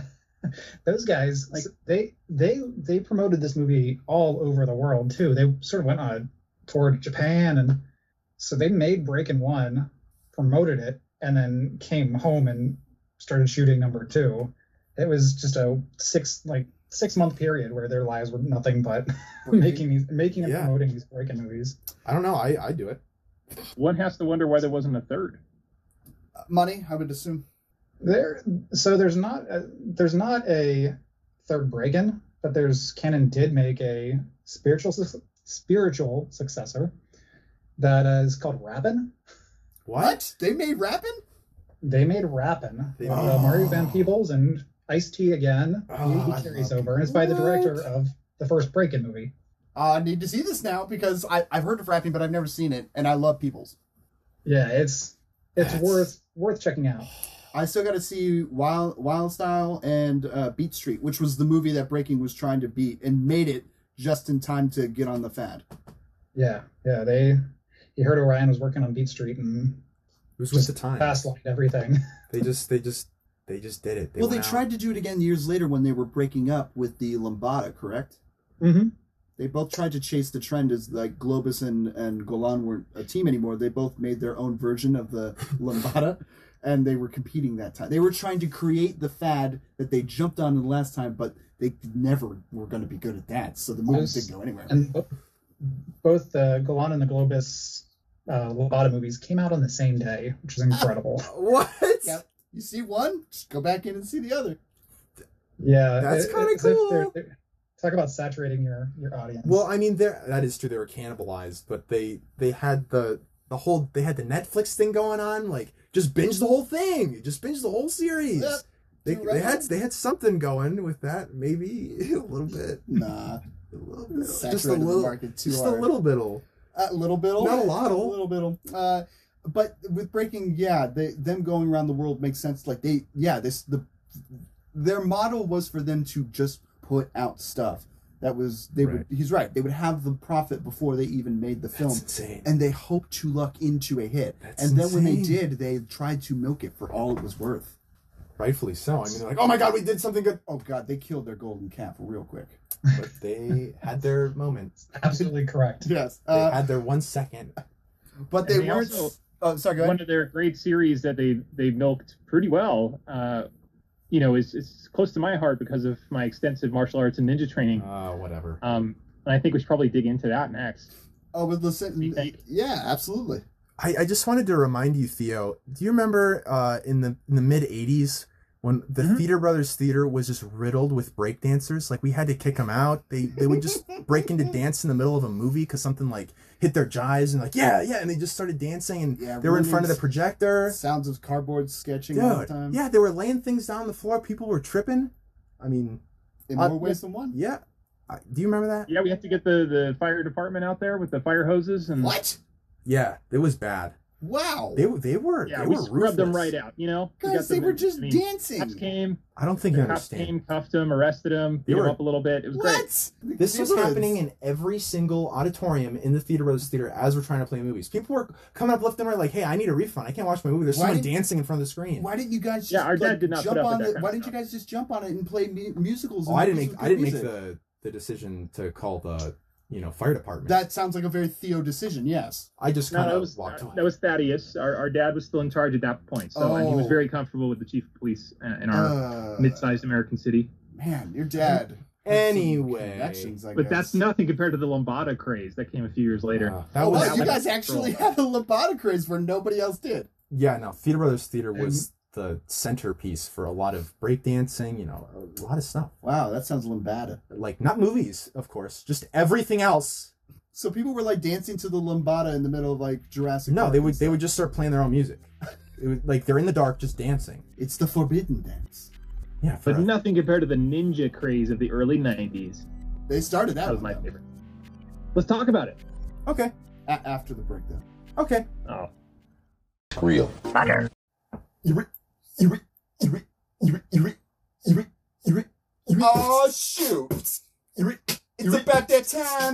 Those guys, like they they they promoted this movie all over the world too. They sort of went on a tour to Japan, and so they made Breakin' One, promoted it, and then came home and started shooting number two. It was just a six like six month period where their lives were nothing but making these making and Yeah. promoting these Breakin' movies. I don't know. I I do it. One has to wonder why there wasn't a third. Uh, money, I would assume. There, so there's not a, there's not a third Breakin', but there's Canon did make a spiritual su- spiritual successor that uh, is called Rappin'. What? They made Rappin'? They made Rappin' They with made- uh, Mario Van Peebles and Ice-T again. Oh, he, I he carries love over, and it's by the What? director of the first Breakin' movie. Uh, I need to see this now because I, I've heard of Rapping, but I've never seen it, and I love Peoples. Yeah, it's it's That's- worth worth checking out. I still got to see Wild Wild Style and uh, Beat Street, which was the movie that Breaking was trying to beat and made it just in time to get on the fad. Yeah, yeah, they. He heard Orion was working on Beat Street and It was with just the time. fast-lined everything. They just, they just, they just did it. They well, they went out. tried to do it again years later when they were breaking up with the Lambada, correct? Mm-hmm. They both tried to chase the trend as like Globus and, and Golan weren't a team anymore. They both made their own version of the Lambada, and they were competing that time. They were trying to create the fad that they jumped on the last time, but they never were going to be good at that. So the movies Those- didn't go anywhere. And bo- both the Golan and the Globus uh, Lambada movies came out on the same day, which is incredible. What? Yep. You see one, just go back in and see the other. Yeah, That's it- kinda it's if cool. they're- they're- Talk about saturating your, your audience. Well, I mean, there that is true. They were cannibalized, but they they had the the whole they had the Netflix thing going on. Like, just binge the whole thing. Just binge the whole series. Yep. They, Too they right. had they had something going with that. Maybe a little bit. Nah, A little bit. Just a saturated the little. market too Just hard. a little bit. A little bit, Not a lot. a little bit. Uh, but with Breaking, yeah, they them going around the world makes sense. Like they, yeah, this the their model was for them to just put out stuff. That was they Right. would. He's right. They would have the profit before they even made the film, That's insane. and they hoped to luck into a hit. That's and then when they insane. did, they tried to milk it for all it was worth. Rightfully so. I mean, they're like, oh my god, we did something good. Oh god, they killed their golden calf real quick. But they had their moment. Absolutely correct. Yes, They uh, had their one second. but they, And they weren't. also- oh, sorry. Go ahead. One of their great series that they they milked pretty well, uh, you know, is, is close to my heart because of my extensive martial arts and ninja training. Uh, whatever. Um, and I think we should probably dig into that next. Oh, with listen. Thank Yeah, absolutely. I, I just wanted to remind you, Theo. Do you remember uh, in the in the mid eighties when the Mhm. Theater Brothers Theater was just riddled with breakdancers? Like, we had to kick them out. They they would just break into dance in the middle of a movie because something like hit their jives and like yeah yeah, and they just started dancing and Yeah, they were in front of the rumors. projector. Sounds of cardboard sketching all the Dude, time. yeah, they were laying things down on the floor. People were tripping. I mean, In Uh, more ways than one. yeah. I, do you remember that? Yeah, we have to get the, the fire department out there with the fire hoses and What? Yeah, it was bad. Wow. They were they were yeah, they we were scrubbed them ruthless. right out. You know, We Guys, got they them- were just I mean, dancing. Cops came, I don't think you the cops understand. came, cuffed him, arrested him, They beat him were- up a little bit. It was great. What? This was Kids. happening in every single auditorium in the Theater Brothers Theater as we're trying to play movies. People were coming up left and right like, hey, I need a refund. I can't watch my movie. There's Why someone didn't- dancing in front of the screen. Why didn't you guys just Yeah, our dad like, did not jump put up with on that it? kind Why of didn't you stuff. guys just jump on it and play mu- musicals? Oh, and I didn't movies make with I didn't make music? the, the decision to call the you know fire department. That sounds like a very Theo decision. Yes. I just No, kind that of was walked away. that was Thaddeus. Our, our dad was still in charge at that point, so and he was Oh. very comfortable with the chief of police uh, in our Uh, mid-sized American city. Man, your dad. had some Anyway. connections, I But guess. that's nothing compared to the Lambada craze that came a few years later. Uh, that Oh, was wow, you that guys was- actually had a Lambada craze where nobody else did. yeah. No, Theater Brothers Theater was the centerpiece for a lot of breakdancing. You know, a lot of stuff. Wow, that sounds Lambada. Like not movies, of course, just everything else. So people were like dancing to the Lambada in the middle of like Jurassic No, Park they and would they stuff. would just start playing their own music. It was like they're in the dark just dancing. It's the forbidden dance. Yeah, for But a- nothing compared to the ninja craze of the early nineties. They started that. That was one, my though. favorite. Let's talk about it. okay, A- after the break, though. okay. Oh, Real. Iri, Iri, Iri, Iri, Iri, Iri, Iri, Oh, shoot. It's about that time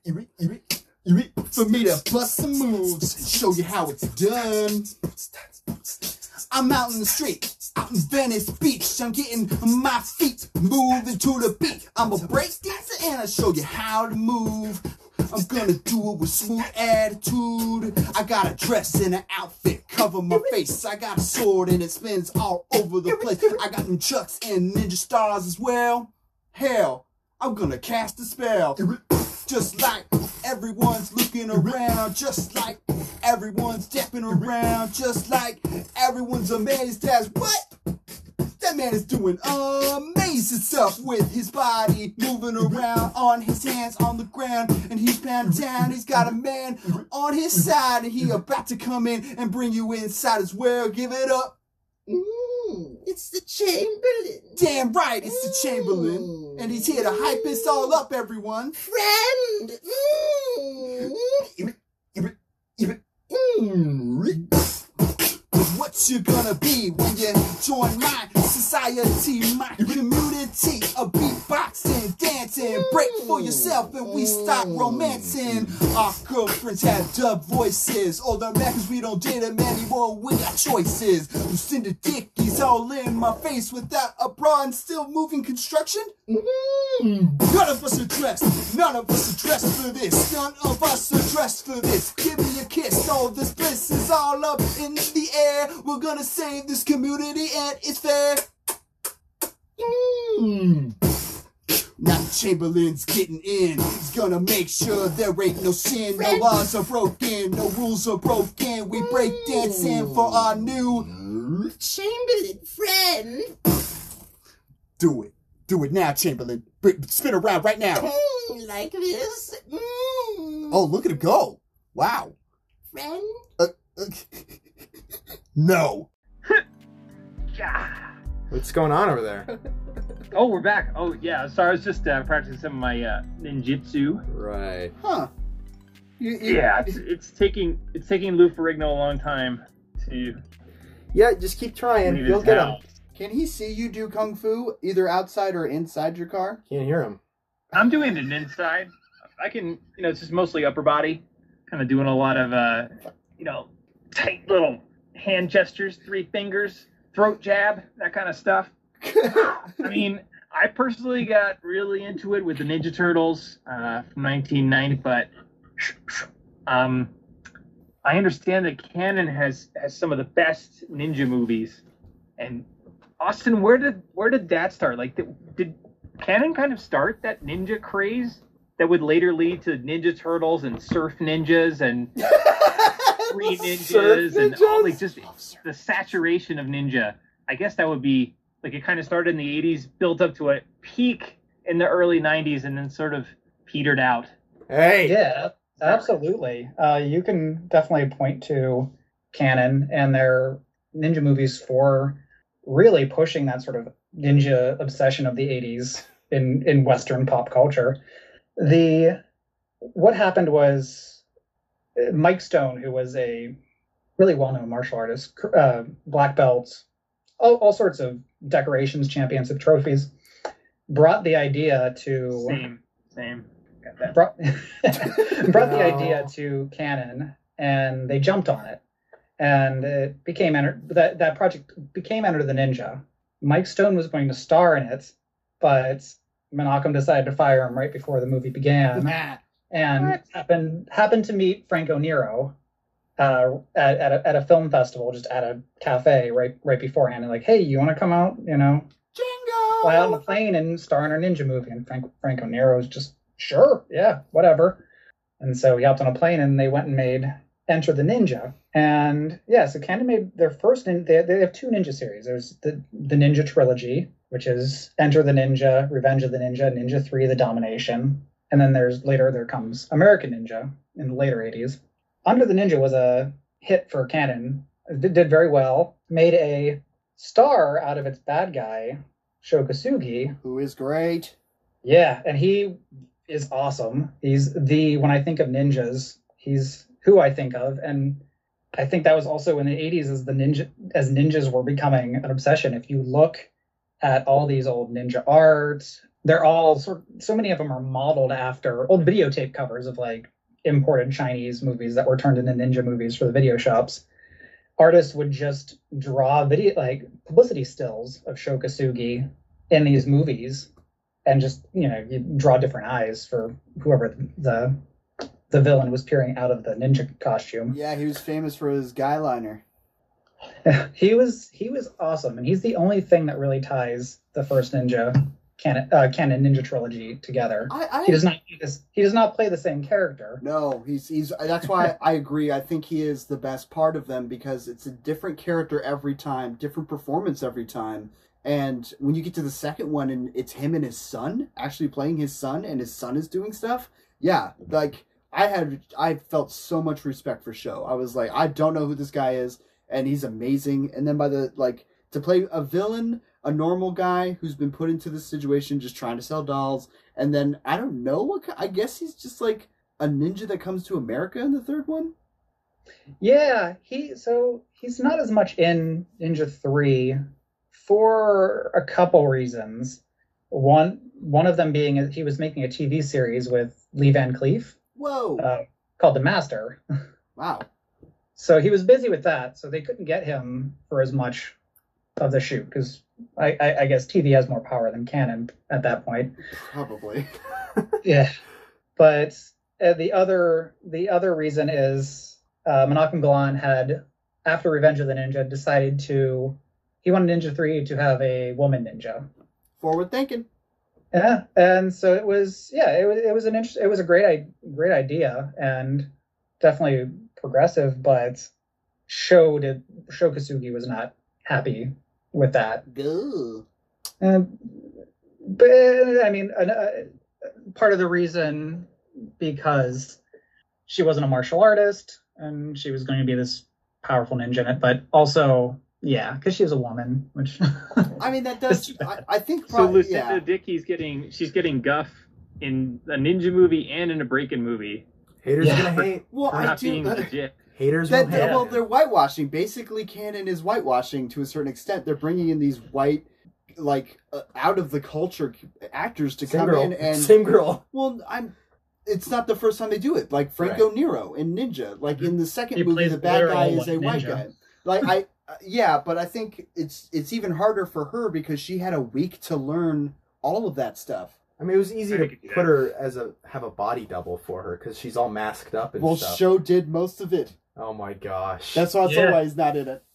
for me to bust some moves and show you how it's done. I'm out in the street, out in Venice Beach. I'm getting my feet moving to the beat. I'm a break dancer and I show you how to move. I'm gonna do it with smooth attitude. I got a dress and an outfit, cover my face. I got a sword and it spins all over the place. I got them chucks and ninja stars as well. Hell, I'm gonna cast a spell. Just like everyone's looking around, just like everyone's stepping around, just like everyone's amazed as what? That man is doing amazing stuff with his body, moving around on his hands on the ground, and he's bound down. He's got a man on his side, and he about to come in and bring you inside as well. Give it up. Mm, it's the Chamberlain. Damn right, it's the Chamberlain, and he's here to hype us all up, everyone. Friend. Mm. What you gonna be when you join my society, my community? A beatboxing, dancing, break for yourself and we stop romancing. Our girlfriends have dub voices, all the man cause we don't date them anymore, we got choices. Lucinda Dickey's all in my face without a bra and still moving construction. Mm-hmm. None of us are dressed, none of us are dressed for this, none of us are dressed for this. Give me a kiss, all this bliss is all up in the air. We're gonna save this community and it's fair. Mm. Now the Chamberlain's getting in. He's gonna make sure there ain't no sin, no laws are broken, no rules are broken. We break dancing for our new Chamberlain friend. Do it. Do it now, Chamberlain. Spin around right now. Mm, like this. Mm. Oh, look at him go. Wow. Friend? Uh, uh, no. What's going on over there? Oh, we're back. Oh, yeah. Sorry, I was just uh, practicing some of my uh, ninjutsu. Right. Huh. You, you, yeah, it's, it's taking it's taking Lou Ferrigno a long time to. Yeah, just keep trying. You'll get him. Can he see you do kung fu either outside or inside your car? Can't hear him. I'm doing it inside. I can, you know, it's just mostly upper body. Kind of doing a lot of, uh, you know, tight little hand gestures, three fingers, throat jab, that kind of stuff. I mean, I personally got really into it with the Ninja Turtles uh, from nineteen ninety, but um, I understand that Canon has, has some of the best ninja movies. And Austin, where did where did that start? Like, did, did Canon kind of start that ninja craze that would later lead to Ninja Turtles and Surf Ninjas and Free Ninjas and all, like, just the saturation of ninja? I guess that would be, like, it kind of started in the eighties, built up to a peak in the early nineties, and then sort of petered out. Hey! Yeah, absolutely. Uh, you can definitely point to Canon and their ninja movies for really pushing that sort of ninja obsession of the eighties in, in Western pop culture. The what happened was Mike Stone, who was a really well-known martial artist, uh, black belts, all, all sorts of decorations, championship trophies, brought the idea to same same got that. brought, brought no. the idea to Canon, and they jumped on it, and it became enter- that that project became Enter the Ninja. Mike Stone was going to star in it, but Menachem decided to fire him right before the movie began, and what? happened happened to meet Franco Nero uh, at at a, at a film festival, just at a cafe right right beforehand, and like, hey, you want to come out, you know, Jingo! fly out on the plane and star in our ninja movie? And Frank, Franco Nero was just, sure, yeah, whatever. And so he hopped on a plane, and they went and made Enter the Ninja. And yeah, so Canon made their first, nin- they, they have two ninja series. There's the, the Ninja Trilogy, which is Enter the Ninja, Revenge of the Ninja, Ninja three, The Domination. And then there's later, there comes American Ninja in the later eighties. Under the Ninja was a hit for Canon. It did very well. Made a star out of its bad guy, Sho Kosugi. Who is great. Yeah, and he is awesome. He's the, when I think of ninjas, he's who I think of. And I think that was also in the eighties as the ninja, as ninjas were becoming an obsession. If you look at all these old ninja art. They're all sort so many of them are modeled after old videotape covers of like imported Chinese movies that were turned into ninja movies for the video shops. Artists would just draw video like publicity stills of Sho Kosugi in these movies and just, you know, you draw different eyes for whoever the the villain was peering out of the ninja costume. Yeah, he was famous for his guy liner. he was he was awesome, and he's the only thing that really ties the first ninja canon, uh, canon ninja trilogy together. I, I, he does not play this, he does not play the same character. No, he's he's that's why I agree. I think he is the best part of them because it's a different character every time, different performance every time. And when you get to the second one and it's him and his son actually playing his son, and his son is doing stuff, yeah, like I had I felt so much respect for Sho. I was like, I don't know who this guy is, and he's amazing. And then by the like to play a villain, a normal guy who's been put into this situation just trying to sell dolls, and then I don't know what I guess he's just like a ninja that comes to America in the third one. Yeah, he so he's not as much in Ninja three for a couple reasons. One one of them being he was making a T V series with Lee Van Cleef. Whoa. Uh, called The Master. Wow. So he was busy with that, so they couldn't get him for as much of the shoot because I, I, I guess T V has more power than canon at that point. Probably. Yeah, but uh, the other the other reason is uh, Menachem Golan had, after Revenge of the Ninja, decided to he wanted Ninja three to have a woman ninja. Forward thinking. Yeah, and so it was yeah it was it was an interest, it was a great great idea and definitely progressive, but Sho did Sho Kosugi was not happy with that. Um, but I mean, uh, part of the reason because she wasn't a martial artist and she was going to be this powerful ninja in it, but also yeah, because she was a woman, which I mean that does. I, I think so. Probably, Lucinda yeah. Dickey's getting she's getting guff in a ninja movie and in a break-in movie. Haters Yeah. gonna hate. Well, for I not do. being Uh, legit. Haters that, will hate. well, they're whitewashing. Basically, canon is whitewashing to a certain extent. They're bringing in these white, like uh, out of the culture actors to Same come girl. in and Same girl. Well, I'm. It's not the first time they do it. Like Franco Nero in Ninja. Like in the second He movie, plays the bad guy literal is a white ninja. guy. Like I, uh, yeah, but I think it's it's even harder for her because she had a week to learn all of that stuff. I mean, it was easy I to could do put that. her as a have a body double for her because she's all masked up and Well, stuff. Sho did most of it. Oh my gosh. That's why Yeah. why he's not in it.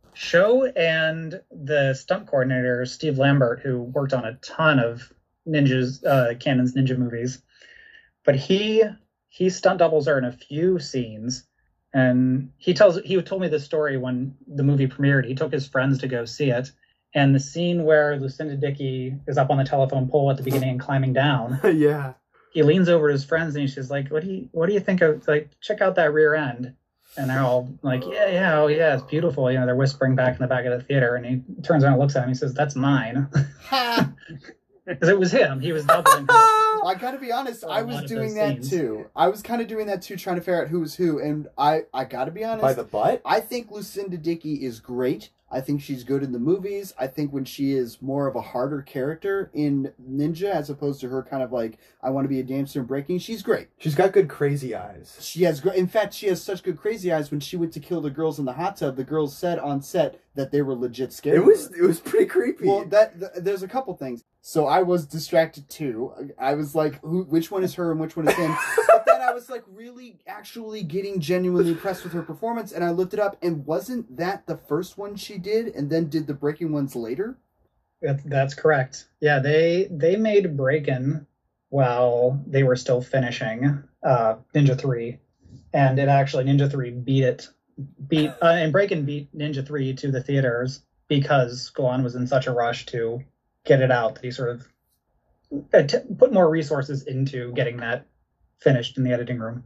Sho and the stunt coordinator Steve Lambert, who worked on a ton of ninjas, uh, Canon's ninja movies, but he he stunt doubles her in a few scenes, and he tells he told me this story when the movie premiered. He took his friends to go see it, and the scene where Lucinda Dickey is up on the telephone pole at the beginning and climbing down, yeah. he leans over to his friends and he's just like, "What do you what do you think of like check out that rear end?" And they're all like, yeah, yeah, oh yeah, it's beautiful. You know, they're whispering back in the back of the theater, and he turns around and looks at him. He says, "That's mine," Ha! because it was him. He was doubling. Her. I gotta be honest, For a I lot was of doing those that scenes. too. I was kind of doing that too, trying to figure out who was who. And I, I gotta be honest, By the butt? I think Lucinda Dickey is great. I think she's good in the movies. I think when she is more of a harder character in Ninja, as opposed to her kind of like, I want to be a dancer and breaking, she's great. She's got good crazy eyes. She has great. In fact, she has such good crazy eyes. When she went to kill the girls in the hot tub, the girls said on set that they were legit scared. It was it was pretty creepy. Well, that th- there's a couple things. So I was distracted too. I was like, who, which one is her and which one is him? But then I was like, really, actually getting genuinely impressed with her performance, and I looked it up, and wasn't that the first one she did, and then did the breaking ones later? That, that's correct. Yeah, they they made Breakin' while they were still finishing uh, Ninja three, and it actually Ninja three beat it, beat uh, and Breakin' beat Ninja three to the theaters because Golan was in such a rush to get it out that he sort of uh, t- put more resources into getting that finished in the editing room.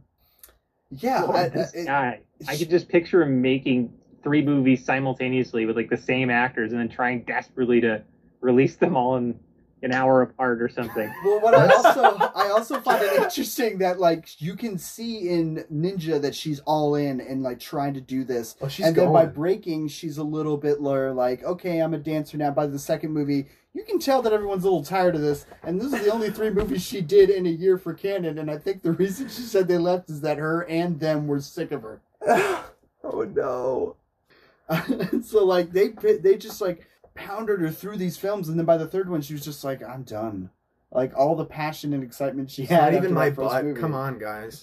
Yeah, Lord, I- this I- guy. I could just picture him making three movies simultaneously with like the same actors and then trying desperately to release them all in an hour apart or something. Well, what I also I also find it interesting that like you can see in Ninja that she's all in and like trying to do this, Oh, she's and then by going. breaking, she's a little bit lower. Like, okay, I'm a dancer now. By the second movie, you can tell that everyone's a little tired of this, and this is the only three movies she did in a year for canon. And I think the reason she said they left is that her and them were sick of her. Oh no! So like they they just like pounded her through these films, and then by the third one, she was just like, I'm done. Like all the passion and excitement she It's had. not after even my that first butt. movie. Come on, guys.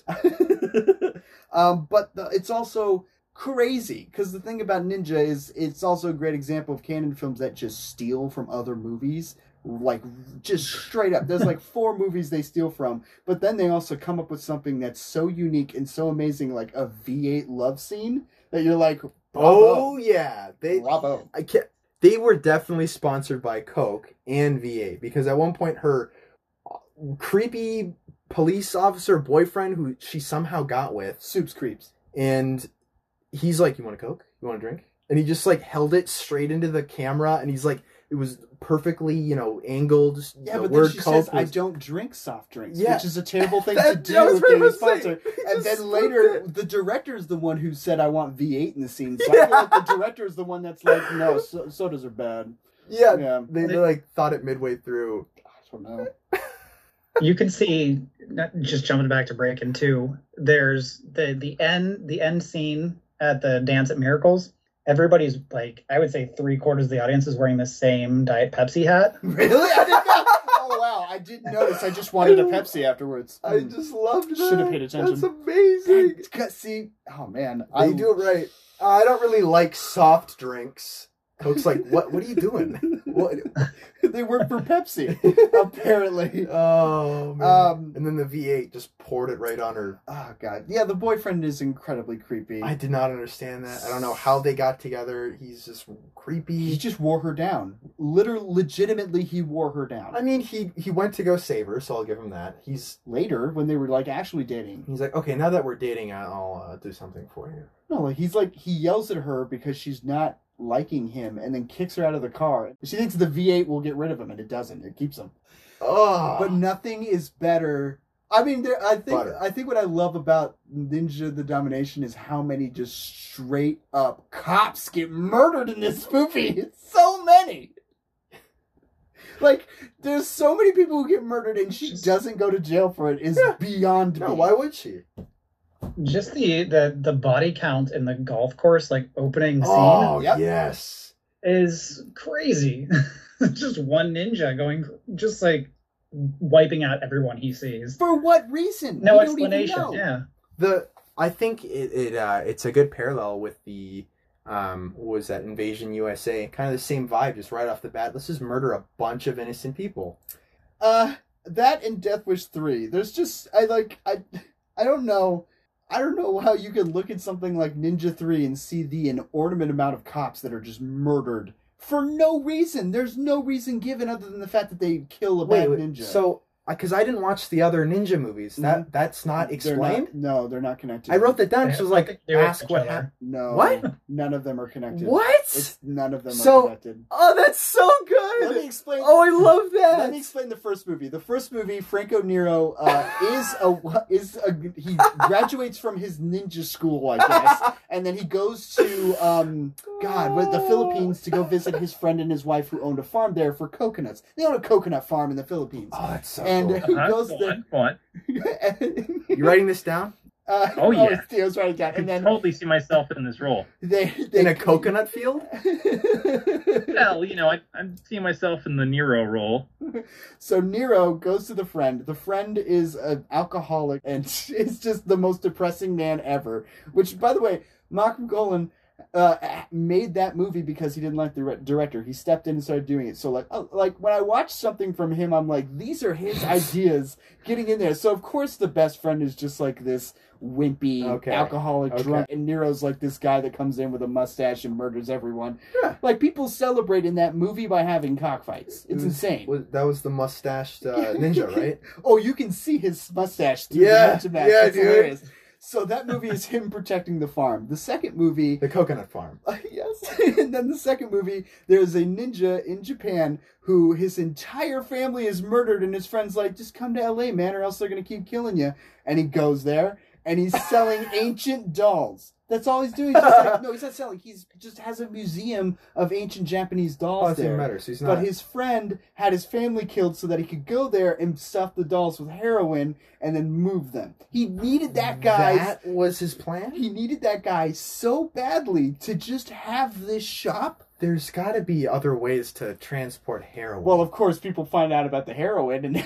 um, but the, it's also crazy because the thing about Ninja is it's also a great example of canon films that just steal from other movies, like just straight up. There's like four movies they steal from, but then they also come up with something that's so unique and so amazing, like a V eight love scene that you're like, bravo. Oh yeah, they. Bravo. I can't. They were definitely sponsored by Coke and V eight because at one point her creepy police officer boyfriend who she somehow got with Soups Creeps, and he's like, "You want a Coke? You want a drink?" And he just like held it straight into the camera, and he's like, it was perfectly, you know, angled. Yeah, the but word then she Coke says, was... "I don't drink soft drinks," Yeah. which is a terrible thing That- to that do was with what I getting a was sponsor. saying. He And just then flipped later, it. the director is the one who said, "I want V eight in the scene." So I feel like the director is the one that's like, "No, so- sodas are bad." Yeah, Yeah. They, they like thought it midway through. I don't know. You can see, not- just jumping back to Breakin' two, there's the the end the end scene at the Dance at Miracles. Everybody's like, I would say three quarters of the audience is wearing the same Diet Pepsi hat. Really? I didn't know. Oh wow, I didn't notice. I just wanted a Pepsi afterwards. I just loved that. Should have paid attention. That's amazing. And, see, oh man, They do it right. I don't really like soft drinks. Coke's like, what? What are you doing? What? They work for Pepsi, apparently. Oh man. Um, and then the V eight just poured it right on her. Oh god, yeah. The boyfriend is incredibly creepy. I did not understand that. I don't know how they got together. He's just creepy. He just wore her down. Literally, legitimately, he wore her down. I mean, he he went to go save her, so I'll give him that. He's later when they were like actually dating. He's like, okay, now that we're dating, I'll uh, do something for you. No, like he's like he yells at her because she's not liking him, and then kicks her out of the car. She thinks the V eight will get rid of him, and it doesn't. It keeps him. Oh, but nothing is better. I mean, there. I think. Butter. I think what I love about Ninja the Domination is how many just straight up cops get murdered in this movie. It's so many. Like, there's so many people who get murdered, and she doesn't go to jail for it. Is yeah. beyond no, me. Why would she? Just the, the the body count in the golf course, like opening scene. Oh yep. yes, is crazy. Just one ninja going, just like wiping out everyone he sees. For what reason? No we explanation. Don't even know. Yeah. The I think it, it uh, it's a good parallel with the um what was that Invasion U S A, kind of the same vibe, just right off the bat. Let's just murder a bunch of innocent people. Uh, that and Death Wish three. There's just I like I I don't know. I don't know how you could look at something like Ninja three and see the inordinate amount of cops that are just murdered for no reason. There's no reason given other than the fact that they kill a bad wait, ninja. So, because I didn't watch the other ninja movies, that mm-hmm. that's not explained. They're not, no, they're not connected. I wrote that down. She was like, ask what happened. No, what? None of them are connected. What? It's, none of them so, are connected. Oh, that's so good. Let me explain. Oh, I love that. Let me explain the first movie. The first movie, Franco Nero uh, is a is a he graduates from his ninja school, I guess, and then he goes to um God, what, the Philippines to go visit his friend and his wife who owned a farm there for coconuts. They own a coconut farm in the Philippines. Oh, that's so and cool. And he uh-huh. goes there. What? You writing this down? Uh, oh yeah, I was writing down. I can and then totally see myself in this role. They, they in a coconut field. Well, you know, I, I'm seeing myself in the Nero role. So Nero goes to the friend. The friend is an alcoholic and is just the most depressing man ever. Which, by the way, Malcolm Golan uh, made that movie because he didn't like the re- director. He stepped in and started doing it. So, like, oh, like when I watch something from him, I'm like, these are his ideas getting in there. So, of course, the best friend is just like this wimpy, okay. alcoholic okay. drunk, and Nero's like this guy that comes in with a mustache and murders everyone. Yeah. Like, people celebrate in that movie by having cockfights. It's it was, insane. Was, that was the mustached uh, ninja, right? Oh, you can see his mustache through yeah, the ninja mask. yeah, It's dude. hilarious. So that movie is him protecting the farm. The second movie, the coconut farm. Uh, yes, and then the second movie, there's a ninja in Japan who his entire family is murdered, and his friend's like, just come to L A, man, or else they're going to keep killing you. And he goes there, and he's selling ancient dolls. That's all he's doing. He's just like, no, he's not selling. He's just has a museum of ancient Japanese dolls Oh, it's there. even better. So he's not... But his friend had his family killed so that he could go there and stuff the dolls with heroin and then move them. He needed that guy. That was his plan? He needed that guy so badly to just have this shop. There's got to be other ways to transport heroin. Well, of course, people find out about the heroin, and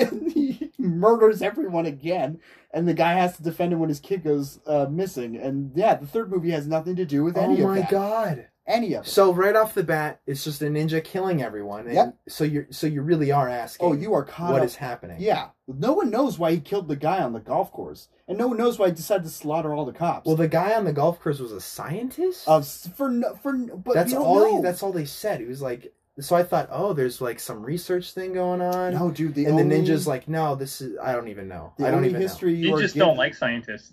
he murders everyone again, and the guy has to defend him when his kid goes uh, missing. And yeah, the third movie has nothing to do with any oh of that. my god. Any of it. So right off the bat, it's just a ninja killing everyone. And Yep. So you so you really are asking Oh, you are caught what up. is happening. Yeah. No one knows why he killed the guy on the golf course. And no one knows why he decided to slaughter all the cops. Well, the guy on the golf course was a scientist? Uh, for no, for no- but that's we don't all know. he, that's all they said. He was like, so I thought, oh, there's like some research thing going on. No, dude, the and only- the ninja's like, no, this is I don't even know. The I don't only even history know. you You are just given- don't like scientists.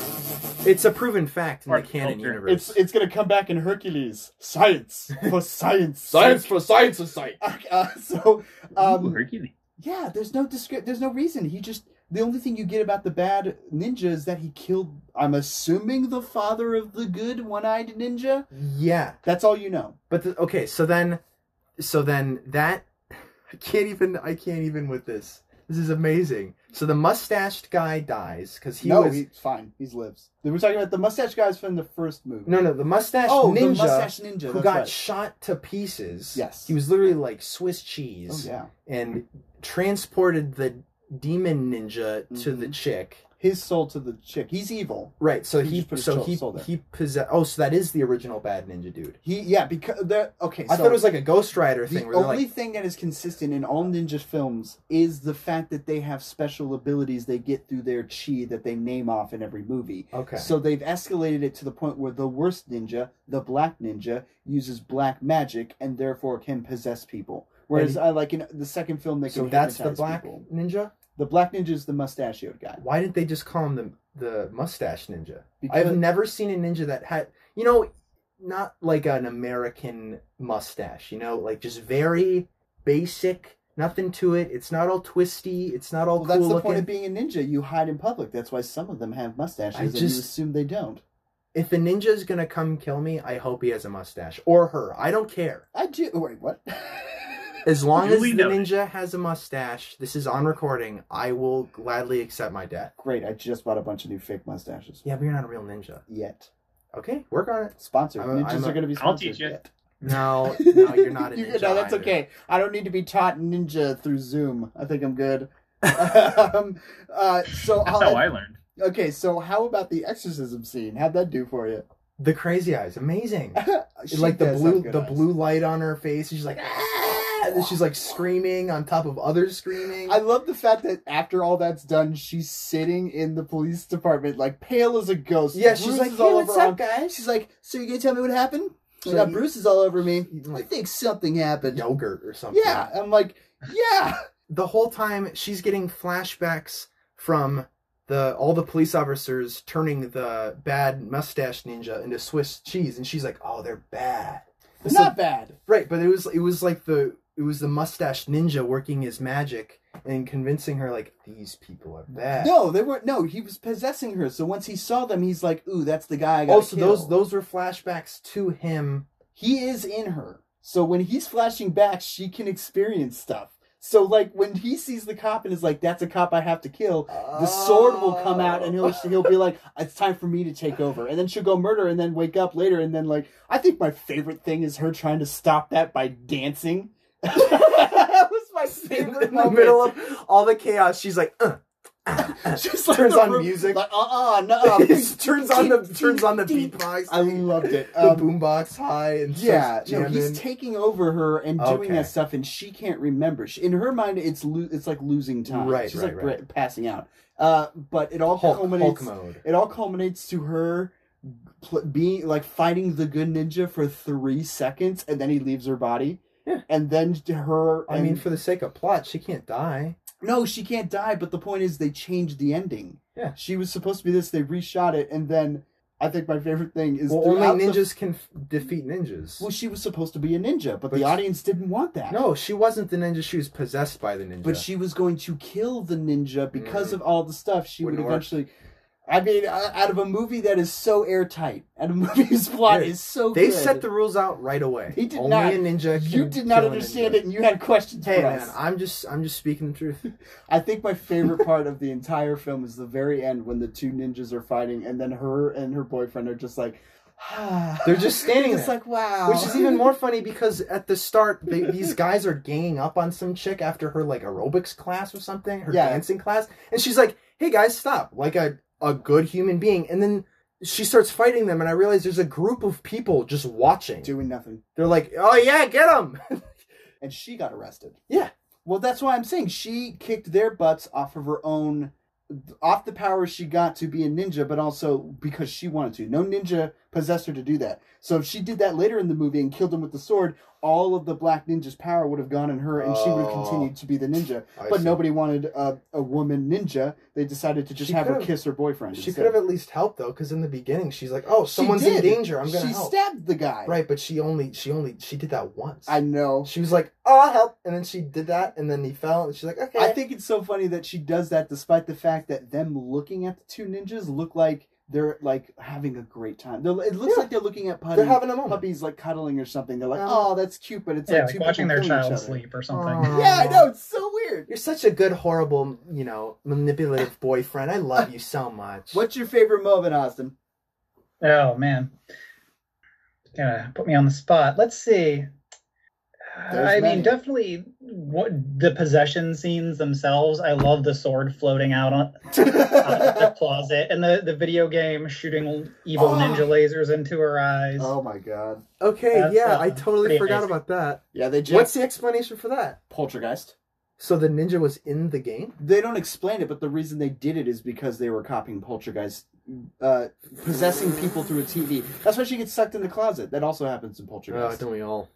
It's a proven fact in Or the canon culture. universe. It's it's gonna come back in Hercules. Science for science. Science sake. for science's sake. Uh, so um, Ooh, Hercules. yeah, there's no descri- There's no reason. He just the only thing you get about the bad ninja is that he killed. I'm assuming the father of the good one-eyed ninja. Yeah. That's all you know. But the, okay, so then so then that I can't even I can't even with this. This is amazing. So the mustached guy dies because he no, was he's fine. He lives. We're talking about the mustache guys from the first movie. no no the mustached Oh, the ninja, mustache ninja, who that's got right. shot to pieces. Yes. He was literally like Swiss cheese. Oh, yeah. And transported the demon ninja to the chick. His soul to the chick. He's evil. Right. So He he, just put his so soul- he soul there. he possess. Oh, so that is the original bad ninja dude. He yeah because the okay. I so thought it was like a Ghost Rider the thing where they're only like, thing that is consistent in all ninja films is the fact that they have special abilities they get through their chi that they name off in every movie. Okay. So they've escalated it to the point where the worst ninja, the black ninja, uses black magic and therefore can possess people. Whereas And- I like in the second film they can so that's the hypnotize black people. ninja. The black ninja is the mustachioed guy. Why didn't they just call him the the mustache ninja? Because- I've never seen a ninja that had, you know, not like an American mustache, you know, like just very basic, nothing to it. It's not all twisty. It's not all Well, cool that's the looking. point of being a ninja. You hide in public. That's why some of them have mustaches, I and you just- assume they don't. If a ninja's gonna come kill me, I hope he has a mustache or her. I don't care. I do. Wait, what? As long as Duly the noted. ninja has a mustache, this is on recording, I will gladly accept my death. Great. I just bought a bunch of new fake mustaches. Yeah, but you're not a real ninja. Yet. Okay, work on it. Sponsored. I'm a- Ninjas I'm a- are going to be I'll sponsored. teach you. Yet. No, no, you're not a You- ninja. no, that's either. okay. I don't need to be taught ninja through Zoom. I think I'm good. um, uh, so That's I'll- how I learned. Okay, so how about the exorcism scene? How'd that do for you? The crazy eyes, amazing. She like the does blue, have good the eyes. blue light on her face. She's like, ah! And then she's like screaming on top of others screaming. I love the fact that after all that's done, she's sitting in the police department, like pale as a ghost. Yeah, she's Bruises like, "Hey, all what's over her up, arm." guys?" She's like, "So you gonna tell me what happened? I So got you- bruises all over me. Eating, I like, think something happened." yogurt or something. Yeah, I'm like, yeah. The whole time she's getting flashbacks from the all the police officers turning the bad mustache ninja into Swiss cheese, and she's like, "Oh, they're bad." It's So- not bad. Right, but it was it was like the it was the mustache ninja working his magic and convincing her like these people are bad. No, they weren't. No, he was possessing her. So once he saw them, he's like, "Ooh, that's the guy I got." Oh, so those those were flashbacks to him. He is in her. So when he's flashing back, she can experience stuff. So like when he sees the cop and is like, "That's a cop I have to kill," the sword will come out and he'll he'll be like, "It's time for me to take over." And then she'll go murder and then wake up later and then like I think my favorite thing is her trying to stop that by dancing. That was my favorite In the moment. middle of all the chaos, she's like, uh, uh, uh, Just like turns the on room- music. Like, uh-uh, no. turns on the turns on the beatbox. I loved it. The Um, boombox high and Yeah, starts no, he's jamming. taking over her and doing Okay. that stuff, and she can't remember. She, in her mind, it's lo- it's like losing time. Right, She's right, like right. bre- passing out. Uh, but it all Hulk, culminates. Hulk mode. It all culminates to her pl- being like fighting the good ninja for three seconds, and then he leaves her body. Yeah. And then to her. I and- mean, for the sake of plot, she can't die. no, she can't die. But the point is, they changed the ending. Yeah. She was supposed to be this. They reshot it, and then I think my favorite thing is Well, only throughout the- ninjas can f- defeat ninjas. Well, she was supposed to be a ninja, but, But the she- audience didn't want that. No, she wasn't the ninja. She was possessed by the ninja. But she was going to kill the ninja because Mm. of all the stuff. She Wouldn't would work. eventually. I mean, uh, out of a movie that is so airtight, out of a movie whose plot Yeah. is so They good. set the rules out right away. He did Only not. a ninja. You can did not kill a understand ninja. it, and you had questions Hey for man, us. I'm just I'm just speaking the truth. I think my favorite part of the entire film is the very end when the two ninjas are fighting, and then her and her boyfriend are just like, They're just standing just there. like, wow. Which is even more funny because at the start, they, these guys are ganging up on some chick after her like aerobics class or something, her Yeah. dancing class, and she's like, "Hey guys, stop!" Like a a good human being, and then she starts fighting them, and I realize there's a group of people just watching, doing nothing, They're like, "Oh yeah, get them!" and she got arrested. Yeah. Well, that's why I'm saying she kicked their butts off of her own, off the power she got to be a ninja, but also because she wanted to. No ninja possessed her to do that. So if she did that later in the movie and killed him with the sword, all of the Black Ninja's power would have gone in her, and she would have Oh. continued to be the ninja. I But see. nobody wanted a, a woman ninja. They decided to just She have her could've- kiss her boyfriend. She instead. could have at least helped though, because in the beginning she's like, "Oh, She someone's in did. danger. I'm gonna She help." stabbed the guy. Right, but she only she only she did that once. I know. She was like, "Oh, I'll help," and then she did that, and then he fell, and she's like, "Okay." I think it's so funny that she does that despite the fact that them looking at the two ninjas look like they're like having a great time. They're, it looks Yeah. like they're looking at puppies, They're having a moment. puppies like cuddling or something. They're like, Um, oh, that's cute, but it's Yeah, like, like two watching people their killing each child other. sleep or something. Aw. Yeah, I know, it's so weird. You're such a good, horrible, you know, manipulative boyfriend. I love you so much. What's your favorite moment, Austin? Oh man, gonna put me on the spot. Let's see. There's I many. mean, definitely what the possession scenes themselves. I love the sword floating out on out of the closet, and the, the video game shooting evil Oh. ninja lasers into her eyes. Oh my god. Okay, That's, yeah, uh, I totally pretty forgot amazing. about that. Yeah, they just What's the explanation for that? Poltergeist. So the ninja was in the game? They don't explain it, but the reason they did it is because they were copying Poltergeist, uh, possessing people through a T V. That's why she gets sucked in the closet. That also happens in Oh, Poltergeist. don't we all?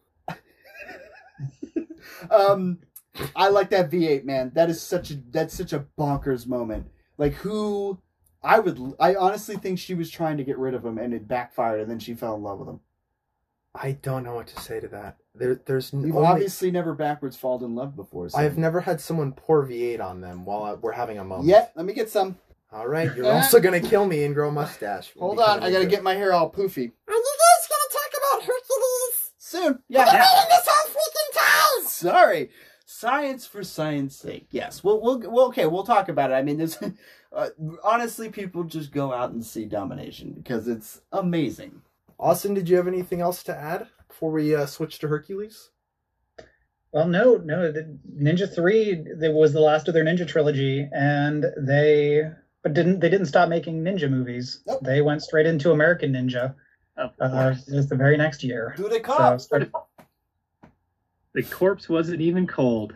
um, I like that V eight, man. That is such a that's such a bonkers moment. Like who I would I honestly think she was trying to get rid of him and it backfired, and then she fell in love with him. I don't know what to say to that. There, there's You've only, obviously never backwards fallen in love before. So. I've never had someone pour V eight on them while I, we're having a moment. Yep, let me get some. All right, you're also gonna kill me and grow a mustache. Hold on, I gotta get my hair all poofy. Are you guys gonna talk about Hercules? Soon. Yeah. I've been waiting this whole freaking time! Sorry. Science for science sake. Yes. We'll, we'll, well, okay, we'll talk about it. I mean, there's, uh, honestly, people just go out and see Domination because it's amazing. Austin, did you have anything else to add before we uh, switch to Hercules? Well, no, no. The Ninja Three that was the last of their Ninja trilogy, and they but didn't they didn't stop making ninja movies. Nope. They went straight into American Ninja. Of Uh, course. just the very next year. Who they So, call? started- The corpse wasn't even cold.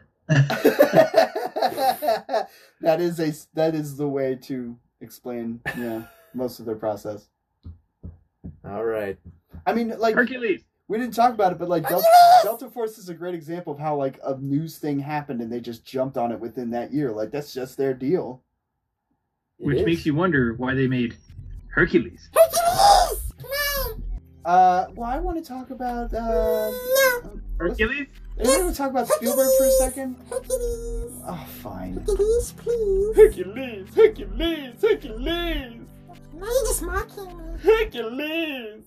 that is a that is the way to explain, yeah, most of their process. All right. I mean, like Hercules. we didn't talk about it, but like Delta, Delta Force is a great example of how like a news thing happened and they just jumped on it within that year. Like that's just their deal. It Which is. makes you wonder why they made Hercules. Hercules! Come on! Uh, well, I want to talk about. Uh, No! Hercules? you want to talk about Spielberg for a second? Hercules! Oh, fine. Hercules, please. Hercules, Hercules, Hercules, Now you're just mocking me. Hercules.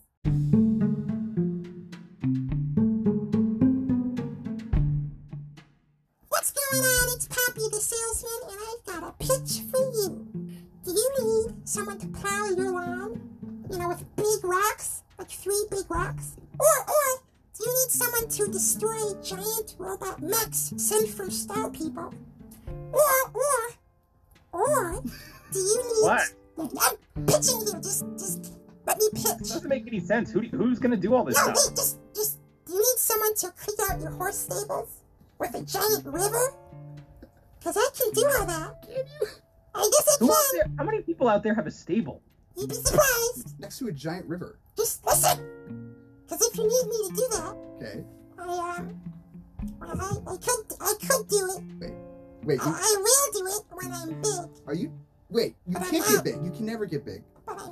What's going on? It's Poppy the salesman, and I've got a pitch for you. Do you need someone to plow your lawn? You know, with big rocks? Like three big rocks? Or, or, do you need someone to destroy giant robot mechs sent from Star People? Or, or, or, do you need... What? I'm pitching you. Just, just let me pitch. Doesn't make any sense. Who, who's going to do all this No, stuff? wait, just, just, do you need someone to clean out your horse stables? With a giant river? Because I can do all that. Can you? I guess I Who out can. there, how many people out there have a stable? You'd be surprised. Next to a giant river. Just listen. Because if you need me to do that, Okay. I, um, well, I, I could, I could do it. Wait. Wait. I, You, I will do it when I'm big. are you? Wait. You But I'm can't not. get big. You can never get big. But I'm,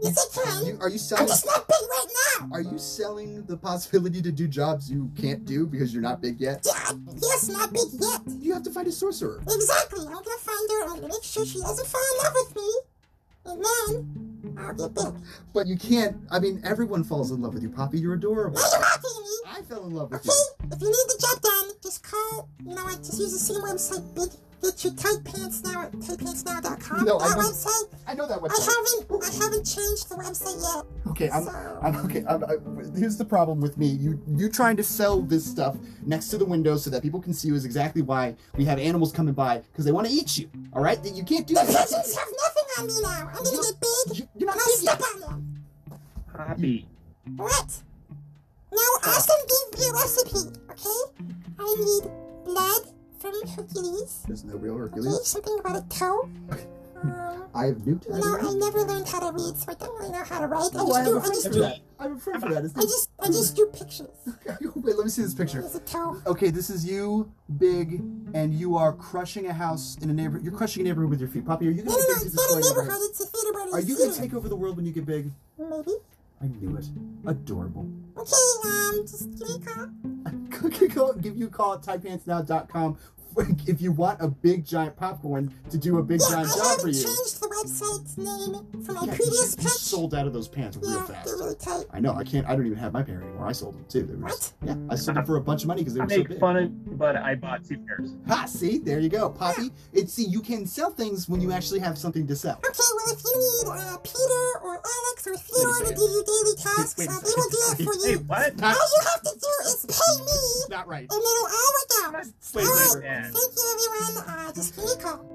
Yes, I can. You, are you I'm selling? just not big right now. Are you selling the possibility to do jobs you can't do because you're not big yet? Yeah, yes, not big yet. You have to find a sorcerer. Exactly. I'm gonna find her. I'm gonna make sure she doesn't fall in love with me, and then I'll get big. But you can't. I mean, everyone falls in love with you, Poppy. You're adorable. Now you're mocking me. I fell in love with Okay, you. if you need the job done, just call. You know what? Just use the same website, Big. Get your tight pants now at tight pants now dot com. No, I that know- website. I know that I website. haven't. I haven't changed the website yet. Okay, I'm, So- I'm okay. I'm, I, here's the problem with me. You you trying to sell this stuff next to the window so that people can see you is exactly why we have animals coming by because they want to eat you. All right, you can't do The that. pigeons have nothing on me now. I'm gonna get big, You- You're not and I'll big yet. step on them. Poppy. What? Now, Austin gave me a recipe, okay? I need blood from Hercules. There's no real Okay, Hercules. something about a toe. Um, I have nuked. you know, I never learned how to read, so I don't really know how to write. I Oh, just I have do. a I friend just for do. that. I have a friend for that. His I name's- just. I just do pictures. Wait, let me see this picture. There's a toe. Okay, this is you, big, and you are crushing a house in a neighborhood. You're crushing a neighborhood with your feet. Poppy, are you No, going no, to no. make It's this not a destroy neighborhood. neighborhood? It's a theater. But Are it's you going to theater. take over the world when you get big? Maybe. I knew it. Adorable. Okay. Um. Just give me a call. Okay, go give you a call at tight pants now dot com if you want a big giant popcorn to do a big Yeah, giant I job for haven't you. changed the website's name from my Yeah, previous you, you pitch. sold out of those pants real Yeah, fast. they're really tight. I know. I can't. I don't even have my pair anymore. I sold them too. They were just, What? yeah, I sold them for a bunch of money because they I were so make big. fun of, but I bought two pairs. Ha! See, there you go, Poppy. It's see, you can sell things when you actually have something to sell. Okay, well, if you need uh, Peter or Alex or Theodore to second. do your daily tasks, Wait a uh, they will do that for Hey, you. what? All you have to do is pay me, Not right. and it'll all work out. Slave All right, labor. Yeah. thank you, everyone. Uh, just give me a call.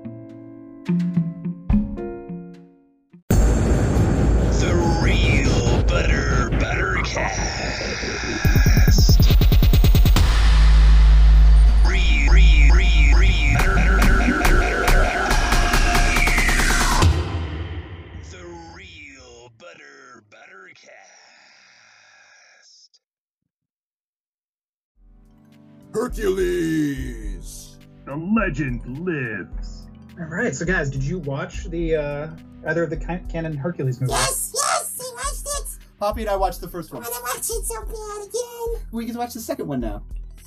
The Real Butter Buttercast. Re, re, re, re, butter, butter, butter, butter, butter, butter. The Real Butter Buttercast. Hercules. The legend lives. All right, so guys, did you watch the uh, either of the Can- Canon Hercules movies? Yes, yes, I watched it. Poppy and I watched the first I one. want to watch it so bad again. We can watch the second one now.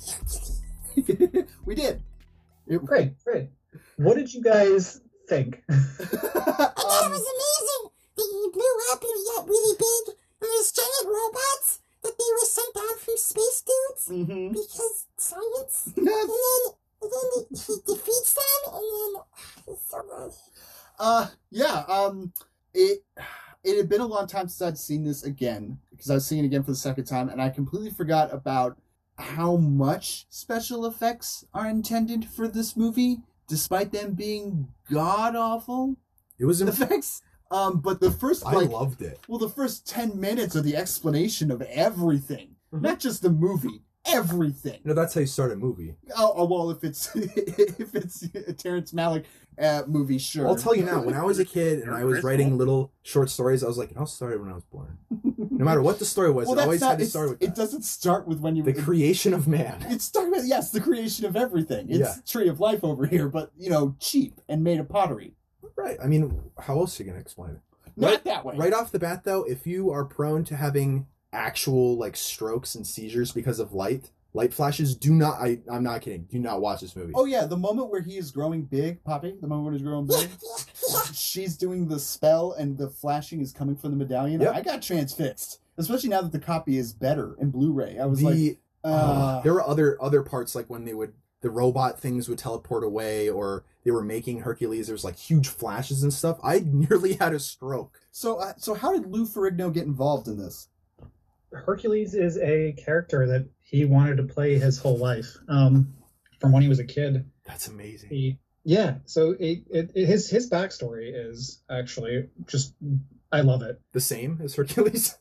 We did. It, Great, great. What did you guys think? I thought it was amazing that you blew up and you got really big, and there's giant robots that they were sent down from space dudes Mhm. because science. and then, and then he defeats them, and then it's so good. Uh, yeah. Um, it it had been a long time since I'd seen this again because I was seeing it again for the second time, and I completely forgot about how much special effects are intended for this movie, despite them being god awful It was. Imp- effects. Um, but the first I like, loved it. well, the first ten minutes of the explanation of everything, not just the movie, everything. You know, that's how you start a movie. Oh, oh well, if it's if it's a Terrence Malick uh, movie, sure. I'll tell you now, when I was a kid and I was writing little short stories, I was like, I'll start it when I was born. No matter what the story was, Well, it that's always not, had to it's- start with it that. doesn't start with when you The creation of man. It's talking about yes, the creation of everything. It's Yeah. Tree of Life over here, but you know, cheap and made of pottery. Right. I mean, how else are you going to explain it? Not right, that way. Right off the bat, though, if you are prone to having actual like strokes and seizures because of light, light flashes, do not. I, I'm not kidding. Do not watch this movie. Oh yeah, the moment where he is growing big, Poppy. The moment when he's growing big, she's doing the spell and the flashing is coming from the medallion. Yep. I got transfixed, especially now that the copy is better in Blu-ray. I was the like, uh, uh, there were other other parts like when they would the robot things would teleport away, or they were making Hercules. There was like huge flashes and stuff. I nearly had a stroke. so uh, so how did Lou Ferrigno get involved in this? Hercules is a character that he wanted to play his whole life, um, from when he was a kid. That's amazing. He, yeah, so it, it, it, his his backstory is actually just, I love it. The same as Hercules.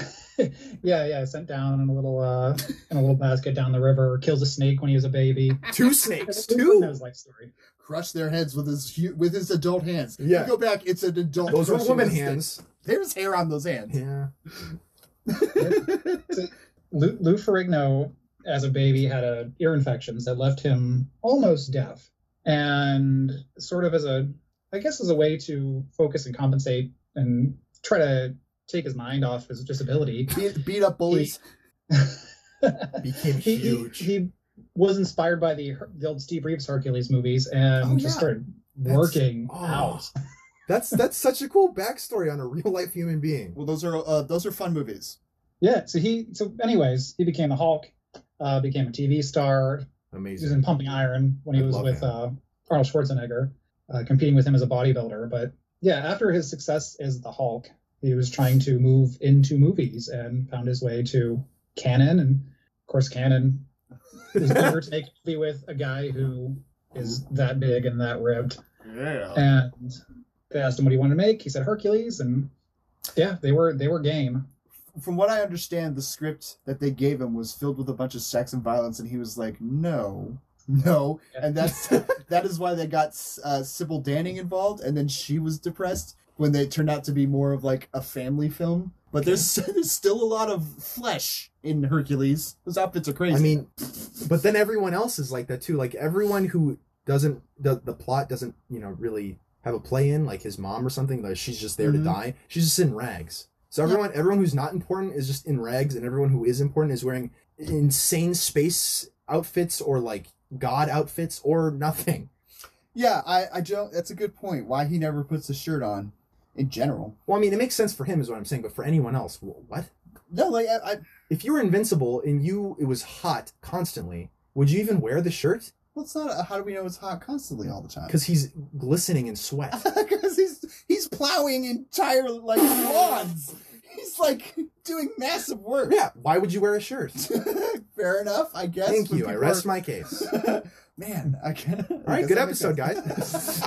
yeah, yeah, sent down in a little uh, in a little basket down the river. Kills a snake when he was a baby. Two snakes. Two. Two. His life story. Crush their heads with his hu- with his adult hands. Yeah. You go back. It's an adult. Those were crushing woman a stick. hands. There's hair on those hands. Yeah. Lou, Lou Ferrigno, as a baby, had a ear infections that left him almost deaf, and sort of as a, I guess, as a way to focus and compensate and try to take his mind off his disability. Beat, beat up bullies. Became he, huge. He, he was inspired by the the old Steve Reeves Hercules movies and Oh, just yeah. started That's- working oh. out. That's that's such a cool backstory on a real life human being. Well, those are uh, those are fun movies. Yeah. So he. So anyways, he became the Hulk. Uh, became a T V star. He was Amazing. in Pumping Iron when he I was love with him. uh, Arnold Schwarzenegger, uh, competing with him as a bodybuilder. But yeah, after his success as the Hulk, he was trying to move into movies and found his way to Canon. And of course, Canon was eager to make a movie with a guy who is that big and that ripped. Yeah. And they asked him what he wanted to make. He said Hercules, and yeah, they were they were game. From what I understand, the script that they gave him was filled with a bunch of sex and violence, and he was like, "No, no," and that's that is why they got uh, Sybil Danning involved, and then she was depressed when they turned out to be more of like a family film. But there's there's still a lot of flesh in Hercules. Those outfits are crazy. I mean, but then everyone else is like that too. Like everyone who doesn't the, the plot doesn't you know really have a play in, like his mom or something. Like she's just there Mhm. to die. She's just in rags. So everyone everyone who's not important is just in rags, and everyone who is important is wearing insane space outfits or like god outfits or nothing. yeah, I I don't. That's a good point. Why he never puts a shirt on, in general. Well, I mean, it makes sense for him, is what I'm saying, but for anyone else, wh- what? No, like I, I If you were invincible and you it was hot constantly, would you even wear the shirt? well, it's not. A, how do we know it's hot constantly all the time? Because he's glistening in sweat. Because he's he's plowing entire like lawns. He's like doing massive work. Yeah, why would you wear a shirt? Fair enough, I guess. Thank when you. I people rest are- my case. Man, I can. All right, good episode, guys.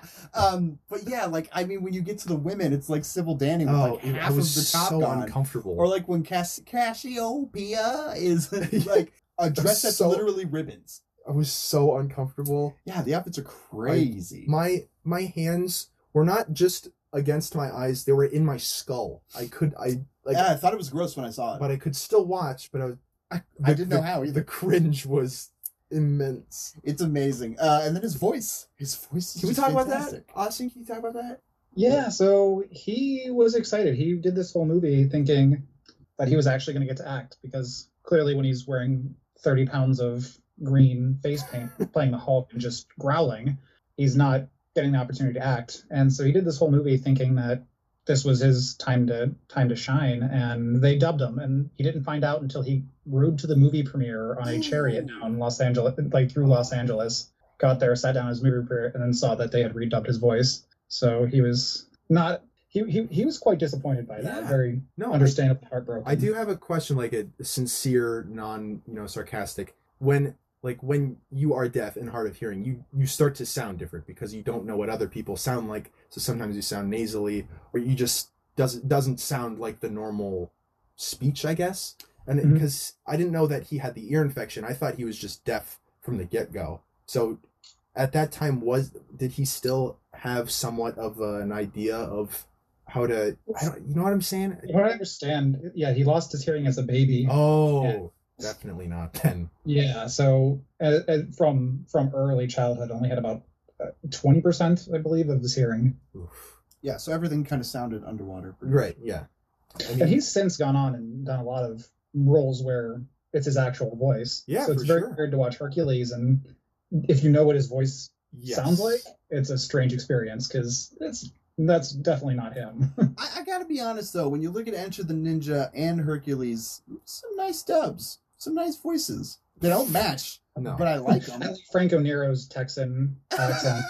um, but yeah, like I mean, when you get to the women, it's like Sybil Danning with Oh, like I half of was the top so on, uncomfortable. or like when Cass- Cassiopeia is like a dress that's so- literally ribbons. I was so uncomfortable. Yeah, the outfits are crazy. My my hands were not just against my eyes; they were in my skull. I could I like, yeah, I thought it was gross when I saw it. but I could still watch. But I was, I, the- I didn't know the- how either. The cringe was immense. It's amazing. Uh, and then his voice. His voice is Can we just talk about fantastic. that, Austin? Can you talk about that? Yeah, so he was excited. He did this whole movie thinking that he was actually going to get to act, because clearly when he's wearing thirty pounds of green face paint playing the Hulk and just growling, he's not getting the opportunity to act. And so he did this whole movie thinking that this was his time to time to shine, and they dubbed him, and he didn't find out until he rode to the movie premiere on a chariot down Los Angeles, like through Los Angeles, got there, sat down at his movie premiere, and then saw that they had redubbed his voice. So he was not he he, he was quite disappointed by that. Yeah. Very No, understandably heartbroken. I do have a question, like a sincere, non, you know, sarcastic. When, like, when you are deaf and hard of hearing, you you start to sound different because you don't know what other people sound like. So sometimes you sound nasally, or you just doesn't doesn't sound like the normal speech, I guess. And Mhm. because I didn't know that he had the ear infection, I thought he was just deaf from the get go. So at that time, was did he still have somewhat of uh, an idea of how to? I don't, you know what I'm saying? From what I understand, yeah, he lost his hearing as a baby. Oh, Yeah. definitely not then. Yeah, so uh, uh, from from early childhood, only had about twenty percent, I believe, of his hearing. Oof. Yeah, so everything kind of sounded underwater. Right, yeah. I mean, And he's since gone on and done a lot of roles where it's his actual voice. Yeah, so it's for very sure. weird to watch Hercules, and if you know what his voice yes. sounds like, it's a strange experience, because it's that's definitely not him. I, I gotta be honest though, when you look at Enter the Ninja and Hercules, some nice dubs, some nice voices. They don't match, No. but I like them. Franco Nero's Texan accent.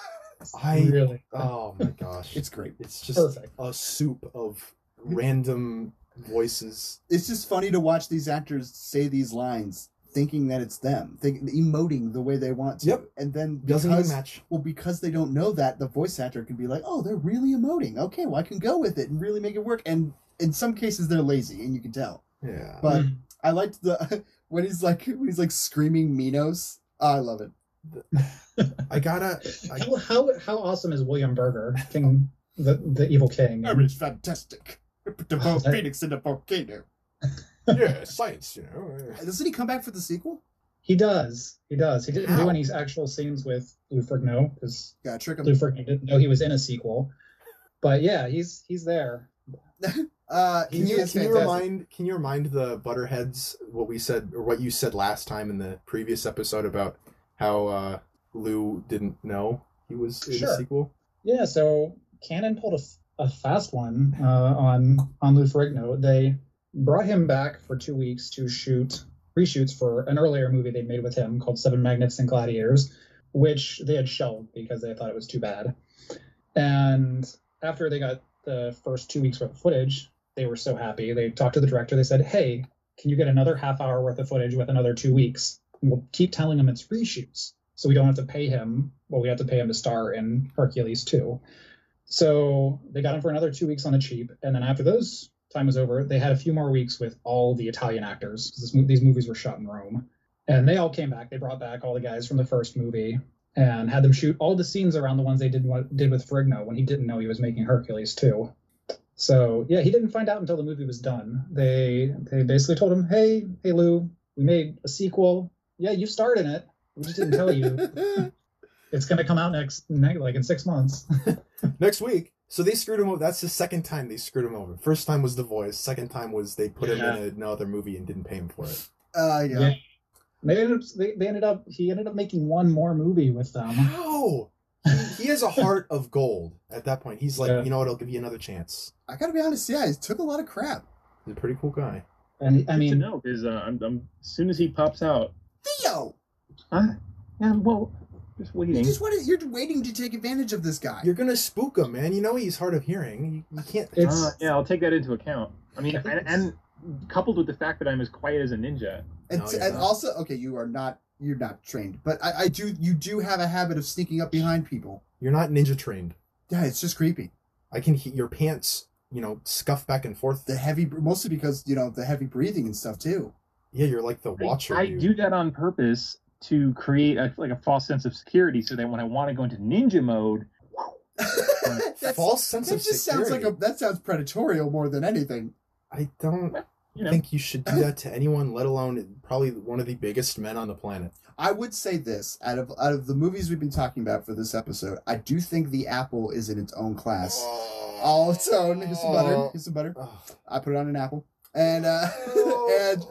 I really. Oh my gosh. It's great. It's just Perfect. a soup of random voices. It's just funny to watch these actors say these lines, thinking that it's them, think, emoting the way they want to, Yep. and then Doesn't because, even match. Well, because they don't know that, the voice actor can be like, "Oh, they're really emoting. Okay, well, I can go with it and really make it work." And in some cases, they're lazy, and you can tell. Yeah. But Mhm. I liked the when he's like when he's like screaming Minos. Oh, I love it. I gotta I, How, how how awesome is William Berger, King the the evil king? It's fantastic. Put the Oh, that- Phoenix in the volcano. yeah, science, you know. Doesn't he come back for the sequel? He does. He does. He didn't How? do any actual scenes with Lou Ferrigno, because Yeah, trick him. Lou Ferrigno didn't know he was in a sequel. But yeah, he's he's there. Uh, Can he you is can you fantastic. remind can you remind the Butterheads what we said or what you said last time in the previous episode about how uh, Lou didn't know he was in Sure. the sequel? Yeah, so Canon pulled a, f- a fast one uh, on on Lou Ferrigno. They brought him back for two weeks to shoot reshoots for an earlier movie they made with him called Seven Magnificent Gladiators, which they had shelved because they thought it was too bad. And after they got the first two weeks worth of footage, they were so happy. They talked to the director. They said, hey, can you get another half hour worth of footage with another two weeks? And we'll keep telling him it's reshoots, so we don't have to pay him. Well, we have to pay him to star in Hercules two. So they got him for another two weeks on the cheap. And then after those time was over, they had a few more weeks with all the Italian actors. 'Cause this, these movies were shot in Rome. And they all came back. They brought back all the guys from the first movie and had them shoot all the scenes around the ones they did, did with Ferrigno when he didn't know he was making Hercules two. So yeah, he didn't find out until the movie was done. They they basically told him, "Hey, hey Lou, we made a sequel. Yeah, you starred in it. We just didn't tell you. It's gonna come out next, ne- like in six months." Next week. So they screwed him over. That's the second time they screwed him over. First time was The Voice. Second time was they put Yeah. him in another movie and didn't pay him for it. Uh, yeah. Yeah. They ended up. They, they ended up. He ended up making one more movie with them. How? He, he has a heart of gold. At that point, he's like, Yeah. you know what? I'll give you another chance. I gotta be honest, yeah, he took a lot of crap. He's a pretty cool guy. And I Good to mean, know because uh, I'm, I'm as soon as he pops out, Theo! huh? Yeah, well, just You waiting. just wanted, you're waiting to take advantage of this guy. You're gonna spook him, man. You know he's hard of hearing. You, you can't. It's- Uh, yeah, I'll take that into account. I mean, I think and, and coupled with the fact that I'm as quiet as a ninja. And, No, you're and not. also, okay, you are not, you're not trained, but I, I do, you do have a habit of sneaking up behind people. You're not ninja trained. Yeah, it's just creepy. I can hear your pants, you know, scuff back and forth. The heavy, mostly because, you know, the heavy breathing and stuff too. Yeah, you're like the I, watcher. I you. do that on purpose to create a, like a false sense of security, so that when I want to go into ninja mode, That's- False sense that of just sounds like security. a, that sounds predatorial more than anything. I don't you know, think you should do that to anyone, let alone probably one of the biggest men on the planet. I would say this, out of out of the movies we've been talking about for this episode, I do think The Apple is in its own class. All its own. Here's some butter. Here's some butter. Oh. I put it on an apple. And uh and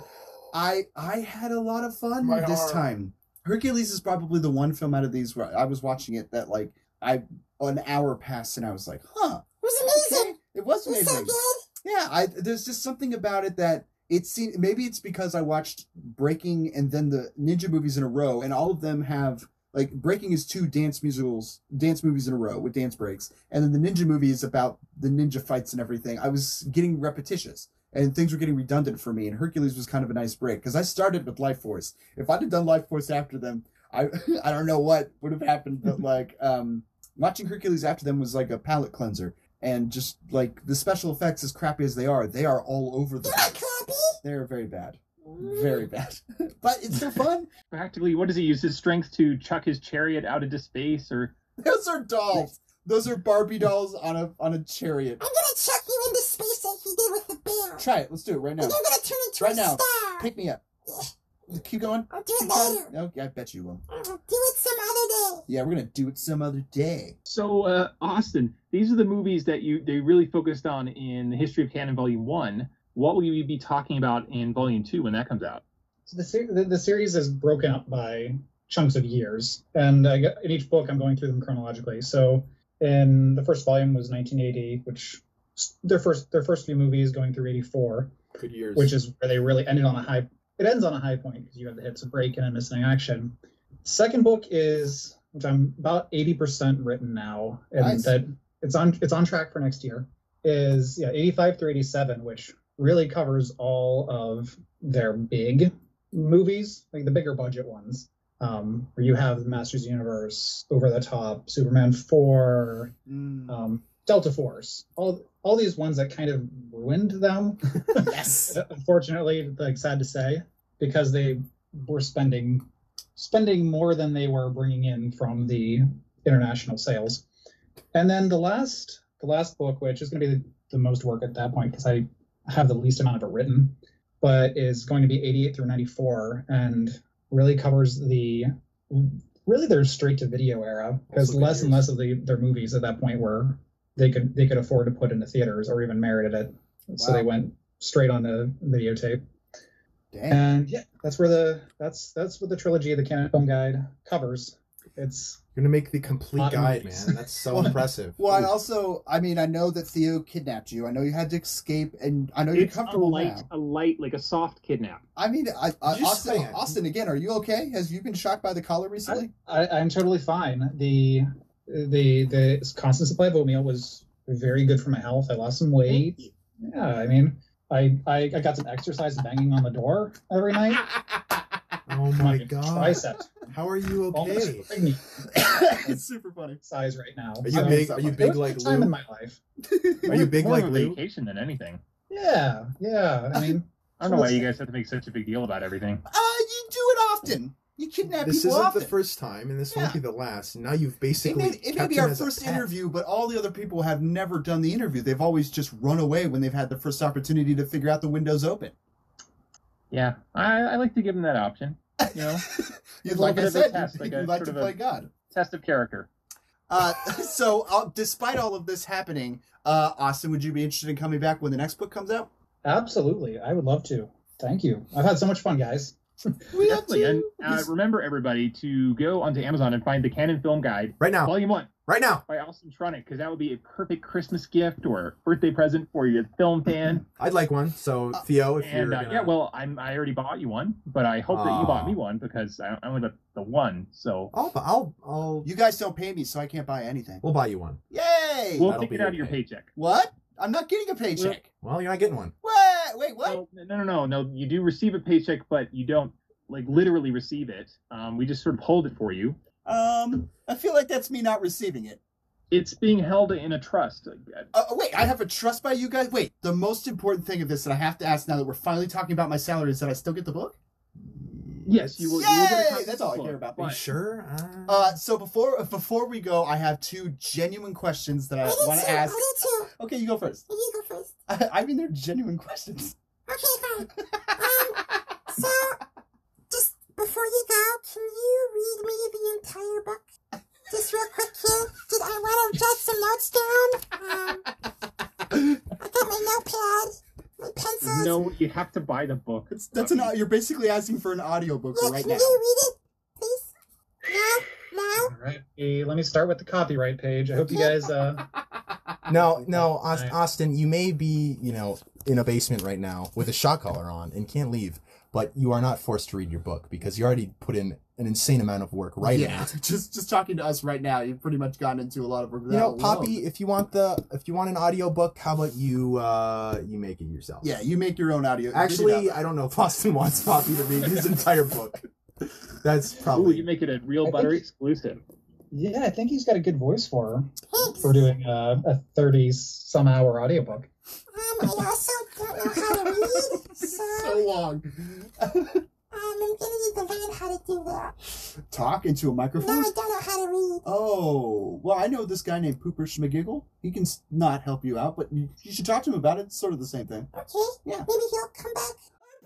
I I had a lot of fun My this arm. time. Hercules is probably the one film out of these where I was watching it that like I an hour passed and I was like, huh. It was amazing. Okay. It was It was so amazing. good. Yeah, I there's just something about it that it seemed, maybe it's because I watched Breaking and then the ninja movies in a row, and all of them have like Breaking is two dance musicals, dance movies in a row with dance breaks, and then the ninja movie is about the ninja fights and everything. I was getting repetitious, and things were getting redundant for me. And Hercules was kind of a nice break because I started with Life Force. If I'd have done Life Force after them, I I don't know what would have happened, but like um, watching Hercules after them was like a palate cleanser. And just like the special effects, as crappy as they are, they are all over the place. They're very bad, very bad. But it's still fun. practically, what does he use his strength to chuck his chariot out into space, or Those are dolls. Those are Barbie dolls on a on a chariot. I'm gonna chuck you into space like he did with the bear. Try it. Let's do it right now. And you're gonna turn into Right a now. star. Pick me up. Keep going. I'll do it Keep going. later. No, I bet you will. I'll do it some other day. Yeah, we're gonna do it some other day. so? Uh, Austin, these are the movies that you they really focused on in the History of Canon Volume One. What will you be talking about in Volume Two when that comes out? So the, ser- the the series is broken up by chunks of years, and I get, in each book I'm going through them chronologically. So in the first volume was nineteen eighty, which their first their first few movies going through eighty-four, Good years. which is where they really ended on a high. It ends on a high point because you have the hits of Break-In and Missing Action. Second book is, which I'm about eighty percent written now, and Nice. that it's on it's on track for next year. Is yeah eighty-five through eighty-seven, which really covers all of their big movies, like the bigger budget ones, um, where you have Masters of the Universe, Over the Top, Superman four, Mm. um, Delta Force, all all these ones that kind of ruined them. Yes. Unfortunately, like sad to say, because they were spending spending more than they were bringing in from the international sales. And then the last the last book, which is going to be the, the most work at that point because I have the least amount of it written, but is going to be eighty-eight through ninety-four and really covers the really their straight to video era, because Also good less and years. less of the, their movies at that point were they could they could afford to put into theaters or even merited it. So Wow. they went straight on the videotape. Dang. And yeah, that's where the that's that's what the trilogy of the Canon Film Guide covers. It's You're gonna make the complete Modern guide, movies. man. That's so Well, impressive. Well, I also, I mean, I know that Theo kidnapped you. I know you had to escape, and I know you're It's a comfortable light, now. a light, like a soft kidnap. I mean, I, I, Did you Austin, say- Austin, again, are you okay? Has you been shocked by the collar recently? I, I'm totally fine. The the the constant supply of oatmeal was very good for my health. I lost some weight. Yeah, I mean, I I, I got some exercise banging on the door every night. Oh my god. Tricep. How are you Almost okay? pregnant It's super funny. size right now. Are you So, big? Are you it big was a like good time in Lou? my life. Are you big More like of a Lou? vacation than anything. Yeah, yeah. I mean, I don't know why you guys have to make such a big deal about everything. Uh, you do it often. You kidnap This people isn't often. the first time, and this Yeah. won't be the last. Now you've It basically may, it may kept be him our as a first pet. interview, but all the other people have never done the interview. They've always just run away when they've had the first opportunity to figure out the window's open. Yeah, I, I like to give them that option. You know, You'd, A like little I bit of a said, test, you'd, like you'd a like sort to of a- play God. test of character. Uh, so, uh, despite all of this happening, uh, Austin, would you be interested in coming back when the next book comes out? absolutely. I would love to. Thank you. I've had so much fun, guys. We have Definitely. And to. uh, remember, everybody, to go onto Amazon and find the Canon Film Guide, Right now. Volume One, Right now. by Austin Trunick, because that would be a perfect Christmas gift or birthday present for your film fan. I'd like one. So Theo, if And you're uh, gonna... yeah, well, I'm I already bought you one, but I hope that you Aw. bought me one because I I only got the one. So I'll, I'll, I'll, You guys don't pay me, so I can't buy anything. we'll buy you one. Yay! we'll that'll take be it out of your okay. paycheck. What? I'm not getting a paycheck. Well, you're not getting one. What? Wait, what? Well, no, no, no, no. You do receive a paycheck, but you don't like literally receive it. Um, we just sort of hold it for you. Um, I feel like that's me not receiving it. It's being held in a trust. Uh, wait, I have a trust by you guys? Wait, the most important thing of this that I have to ask now that we're finally talking about my salary is that I still get the book? Yes, you will. You will get a Yay! copy of That's the all I book, care about. Are you but- sure? Uh, Uh, so before before we go, I have two genuine questions that I I need want to. to I ask. need to. Okay, you go first. You go first. I, I mean, they're genuine questions. Okay, fine. Um, so, just before you go, can you read me the entire book? Just real quick here. Did I want to jot some notes down? Um, I got my notepad, my pencils. No, you have to buy the book. It's, that's an you're basically asking for an audiobook Yeah, right can now. you read it, please? Now? Now? All right. Hey, let me start with the copyright page. I hope you guys. Uh, no, no, Aust- Right. Austin, you may be, you know, in a basement right now with a shot collar on and can't leave, but you are not forced to read your book because you already put in an insane amount of work writing Yeah, it. just just talking to us right now, you've pretty much gotten into a lot of work. You know, Poppy, if you want the if you want an audiobook, how about you uh you make it yourself? Yeah, you make your own audio. Actually, I don't know if Austin wants Poppy to read his entire book. That's Ooh, probably you make it a real I butter think- exclusive. yeah, I think he's got a good voice for Thanks. for doing uh, a thirty some hour audiobook. Um, I also don't know how to read, so, so long. um, I'm gonna need to learn how to do that. Talk into a No, microphone. I don't know how to read. Oh, well, I know this guy named Pooper Schmagiggle. He can s- not help you out, but you, you should talk to him about it. It's sort of the same thing. Okay? Yeah. Maybe he'll come back.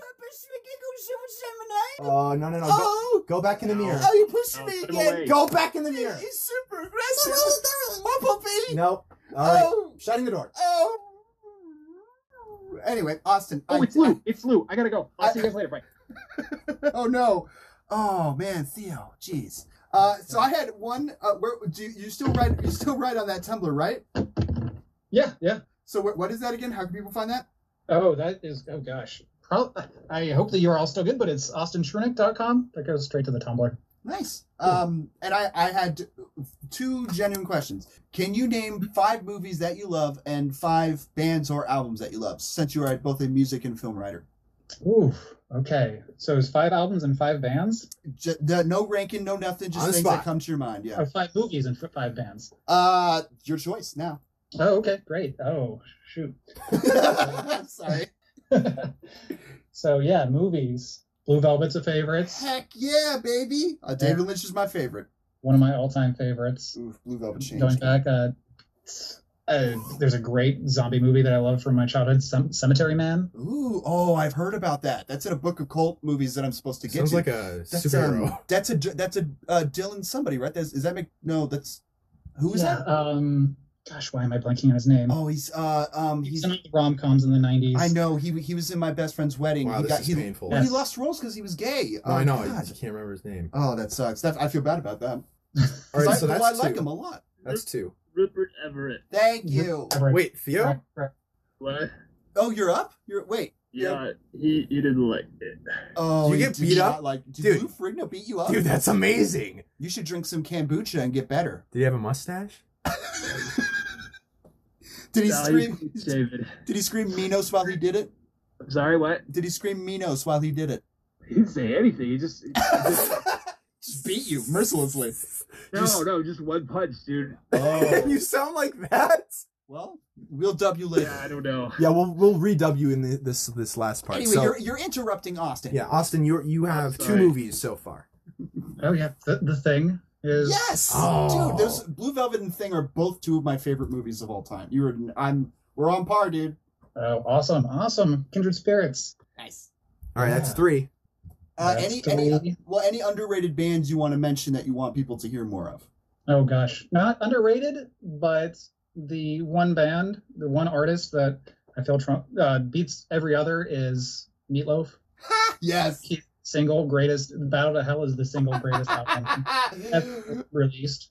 Oh no no no! Oh, Go, go back in the mirror. oh, you pushed No, me put him again. away. Go back in the mirror. He's super So aggressive. where are you going? Oh, puppy. Nope. All right. Oh. Shutting the door. Oh. Anyway, Austin. Oh, I- it's Lou. It's Lou. I gotta go. I'll I- see you guys later. Bye. oh no. Oh man, Theo. Jeez. Uh, so I had one. Uh, where do you, you still write? You still write on that Tumblr, right? Yeah, yeah. So what, what is that again? How can people find that? Oh, that is. Oh gosh. Pro- I hope the U R L is still good, but it's austin trunick dot com. That goes straight to the Tumblr. Nice. Um, and I, I had two genuine questions. Can you name five movies that you love and five bands or albums that you love, since you are both a music and film writer? Ooh. Okay. So it's five albums and five bands. J- the, no ranking, no nothing, just On the things spot. that come to your mind. Yeah. Oh, five movies and f- five bands. Uh, your choice now. Oh, okay, great. Oh, shoot. Sorry. So yeah, movies. Blue Velvet's a favorite. Heck yeah, baby. Uh, David Lynch is my favorite. One of my all-time favorites. Ooh, Blue Velvet changed. Going back, uh, uh, there's a great zombie movie that I love from my childhood, Cem- Cemetery Man. Ooh, oh, I've heard about that. That's in a book of cult movies that I'm supposed to get Sounds to. like a that's, superhero. Um, that's a that's a uh, Dylan somebody, right? That's, is that Mc, no? That's who is yeah, that? Um, Gosh, why am I blanking on his name? Oh, he's uh um He's he's. in the rom coms in the nineties. I know he he was in my best friend's wedding. Wow, he this got is he, painful. well, he Yes. lost roles because he was gay. No, Oh, I know. I God. just can't remember his name. Oh, that sucks. That I feel bad about that. All right, I, so well, that's I like two. him a lot. That's two. Rupert Everett. Thank you. Everett. Wait, Theo? Right, right. What? Oh, you're up. You're wait. Yeah, he, he didn't like it. Oh, Did you he get did beat not up? Like, did Dude. Lou Ferrigno beat you up? Dude, that's amazing. You should drink some kombucha and get better. Did he have a mustache? Did he No, scream? he's David. Did he scream Minos while he did it? I'm sorry, what? Did he scream Minos while he did it? He didn't say anything. He just, he just Just beat you mercilessly. no, Just- no, just one punch, dude. Oh, You sound like that. well, we'll dub you later. Yeah, I don't know. Yeah, we'll we'll redub you in the, this this last part. Anyway, so, you're you're interrupting Austin. yeah, Austin, you you have two sorry. movies so far. Oh yeah, the, the Thing is. Yes, Oh. dude. There's Blue Velvet and Thing are both two of my favorite movies of all time. You were, I'm, we're on par, dude. Oh, awesome, awesome. Kindred Spirits. Nice. All right, that's Yeah. three. Uh, That's any three. any well, any underrated bands you want to mention that you want people to hear more of? Oh gosh, not underrated, but the one band, the one artist that I feel Trump uh, beats every other is Meatloaf. Yes. He's single greatest. Battle to Hell is the single greatest album ever released.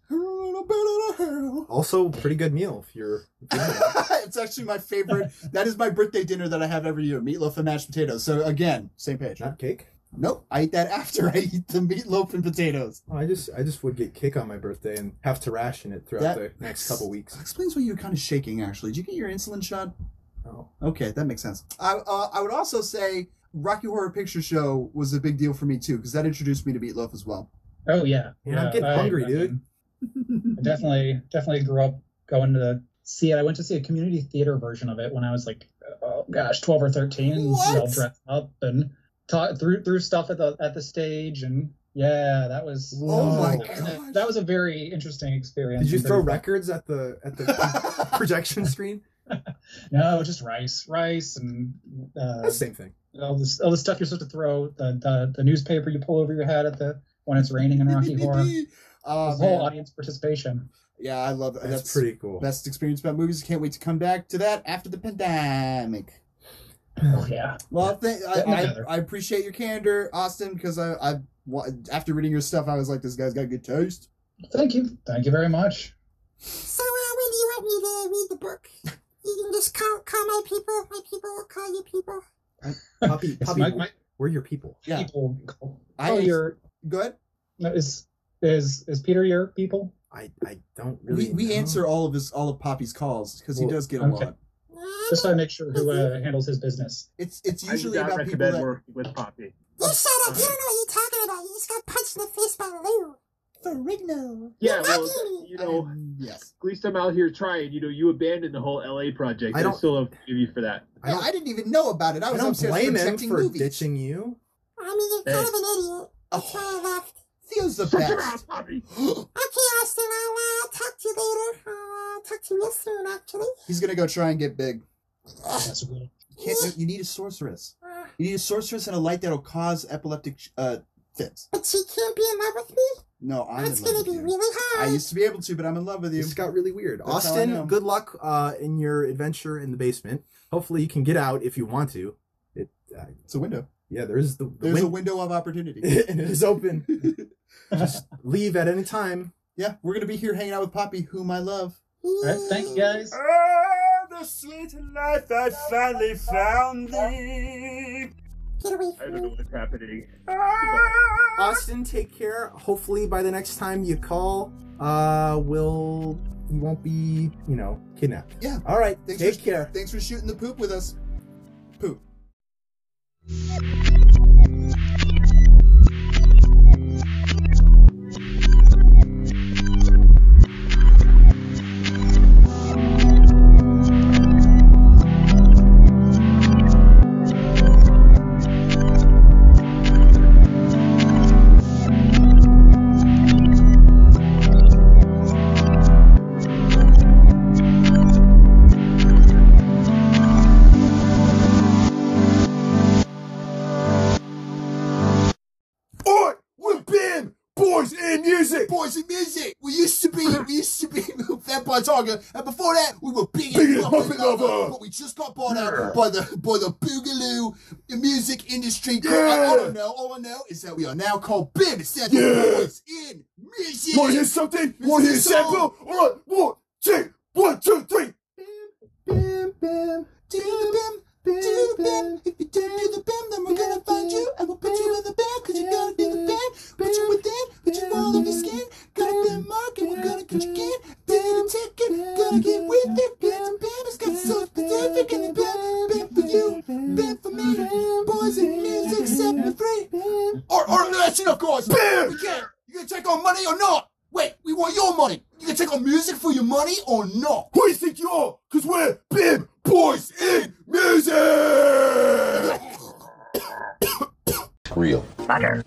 Also, pretty good meal if you're. If you're into that. It's actually my favorite. That is my birthday dinner that I have every year: meatloaf and mashed potatoes. So again, same page. Not cake. Nope, I eat that after I eat the meatloaf and potatoes. Oh, I just I just would get cake on my birthday and have to ration it throughout That- the next couple weeks. That explains why you're kind of shaking. Actually, did you get your insulin shot? Oh. Okay, that makes sense. I uh, I would also say Rocky Horror Picture Show was a big deal for me too because that introduced me to meatloaf as well. Oh yeah, Yeah, I'm getting hungry, dude. I definitely, definitely grew up going to see it. I went to see a community theater version of it when I was like, oh gosh, twelve or thirteen. What? We all dressed up and taught threw threw stuff at the at the stage, and yeah, that was. Oh my that, gosh. that was a very interesting experience. Did you throw There's- records at the at the projection screen? No, just rice, rice, and uh, That's the same thing. all this all the stuff you're supposed to throw. The, the the newspaper you pull over your head at the when it's raining in Rocky Horror. Oh, The whole man. audience participation. Yeah, I love that. That's, That's, pretty cool. best experience about movies. Can't wait to come back to that after the pandemic. Oh yeah. Well, th- I, Getting I, together. I appreciate your candor, Austin, because I, I wa- after reading your stuff, I was like, this guy's got good taste. Thank you. Thank you very much. So, uh, when do you want me to read the book? You can just call call my people. My people will call you people. Puppy, It's puppy, my- my- we're your people. Yeah. People. I- Oh, you're. Go ahead. No, is is is Peter your people? I, I don't really. We, we know. answer all of his all of Poppy's calls because he Well, does get a okay. lot. Just so I make sure who uh, handles his business. It's it's I usually do not about people recommend that. working with Poppy. You shut up. You don't know what you're talking about. You just got punched in the face by Lou. Ferrigno. Yeah, well, lucky. you know, Um, yes. at least I'm out here trying. You know, you abandoned the whole L A project. I I, don't- still don't forgive you for that. I don't, I didn't even know about it. I I was don't upstairs blame him projecting for movies. ditching you. I mean, you're kind of an idiot. That's why I left. Theo's the Shut your best. mouth, Poppy. Okay, Austin, I'll uh, talk to you later. I'll uh, talk to you real soon, actually. He's gonna go try and get big. That's good. Can't, you need a sorceress. Uh, You need a sorceress and a light that'll cause epileptic uh, fits. but she can't be in love with me? No, I'm That's in love gonna with be you. really I hard. used to be able to, but I'm in love with you. This got really weird. That's how I know. Austin, good luck uh, in your adventure in the basement. Hopefully, you can get out if you want to. It, uh, It's a window. yeah, there is the, the There's a win- window of opportunity. and it is open. Just leave at any time. Yeah, we're gonna be here hanging out with Poppy, whom I love. All right, thank you guys. Oh, the sweet life I finally found thee. Get away I from don't know me. what's happening. Austin, take care. Hopefully, by the next time you call, uh, we'll you won't be, you know, kidnapped. Yeah. All right. Thanks take for, care. Thanks for shooting the poop with us. Poop. Oi, we're B I M, boys in music. Boys in music. We used to be. We used to be Empire Tiger, and before that, we were Big Big and and Puppet Puppet Lover, Lover. but we just got bought out by the by the Boogaloo music industry. Yeah. I, I don't know. All I know is that we are now called B I M. It stands for Yeah. Boys in Music. You wanna hear something? You wanna hear a sample? Alright, one, two, one, two, three. Bim, bim, do the bim, do the bim. If you don't do the bim, then we're gonna find you and we'll put you in the band, cause you gotta do the band. Put you within, put you all over your skin. Got a bim mark and we're gonna get you in. Did a ticket, gotta get with it. Get some bim, it's got so specific in the bim. Bim for you, bim for me. Boys in music, set me free. Or, or that's enough, guys. Bim! We can't. You gonna take our money or not? Wait, we want your money. You gonna take our music for your money or not? Who do you think you are? Cause we're B I M, Boys in Music! Real. Butter.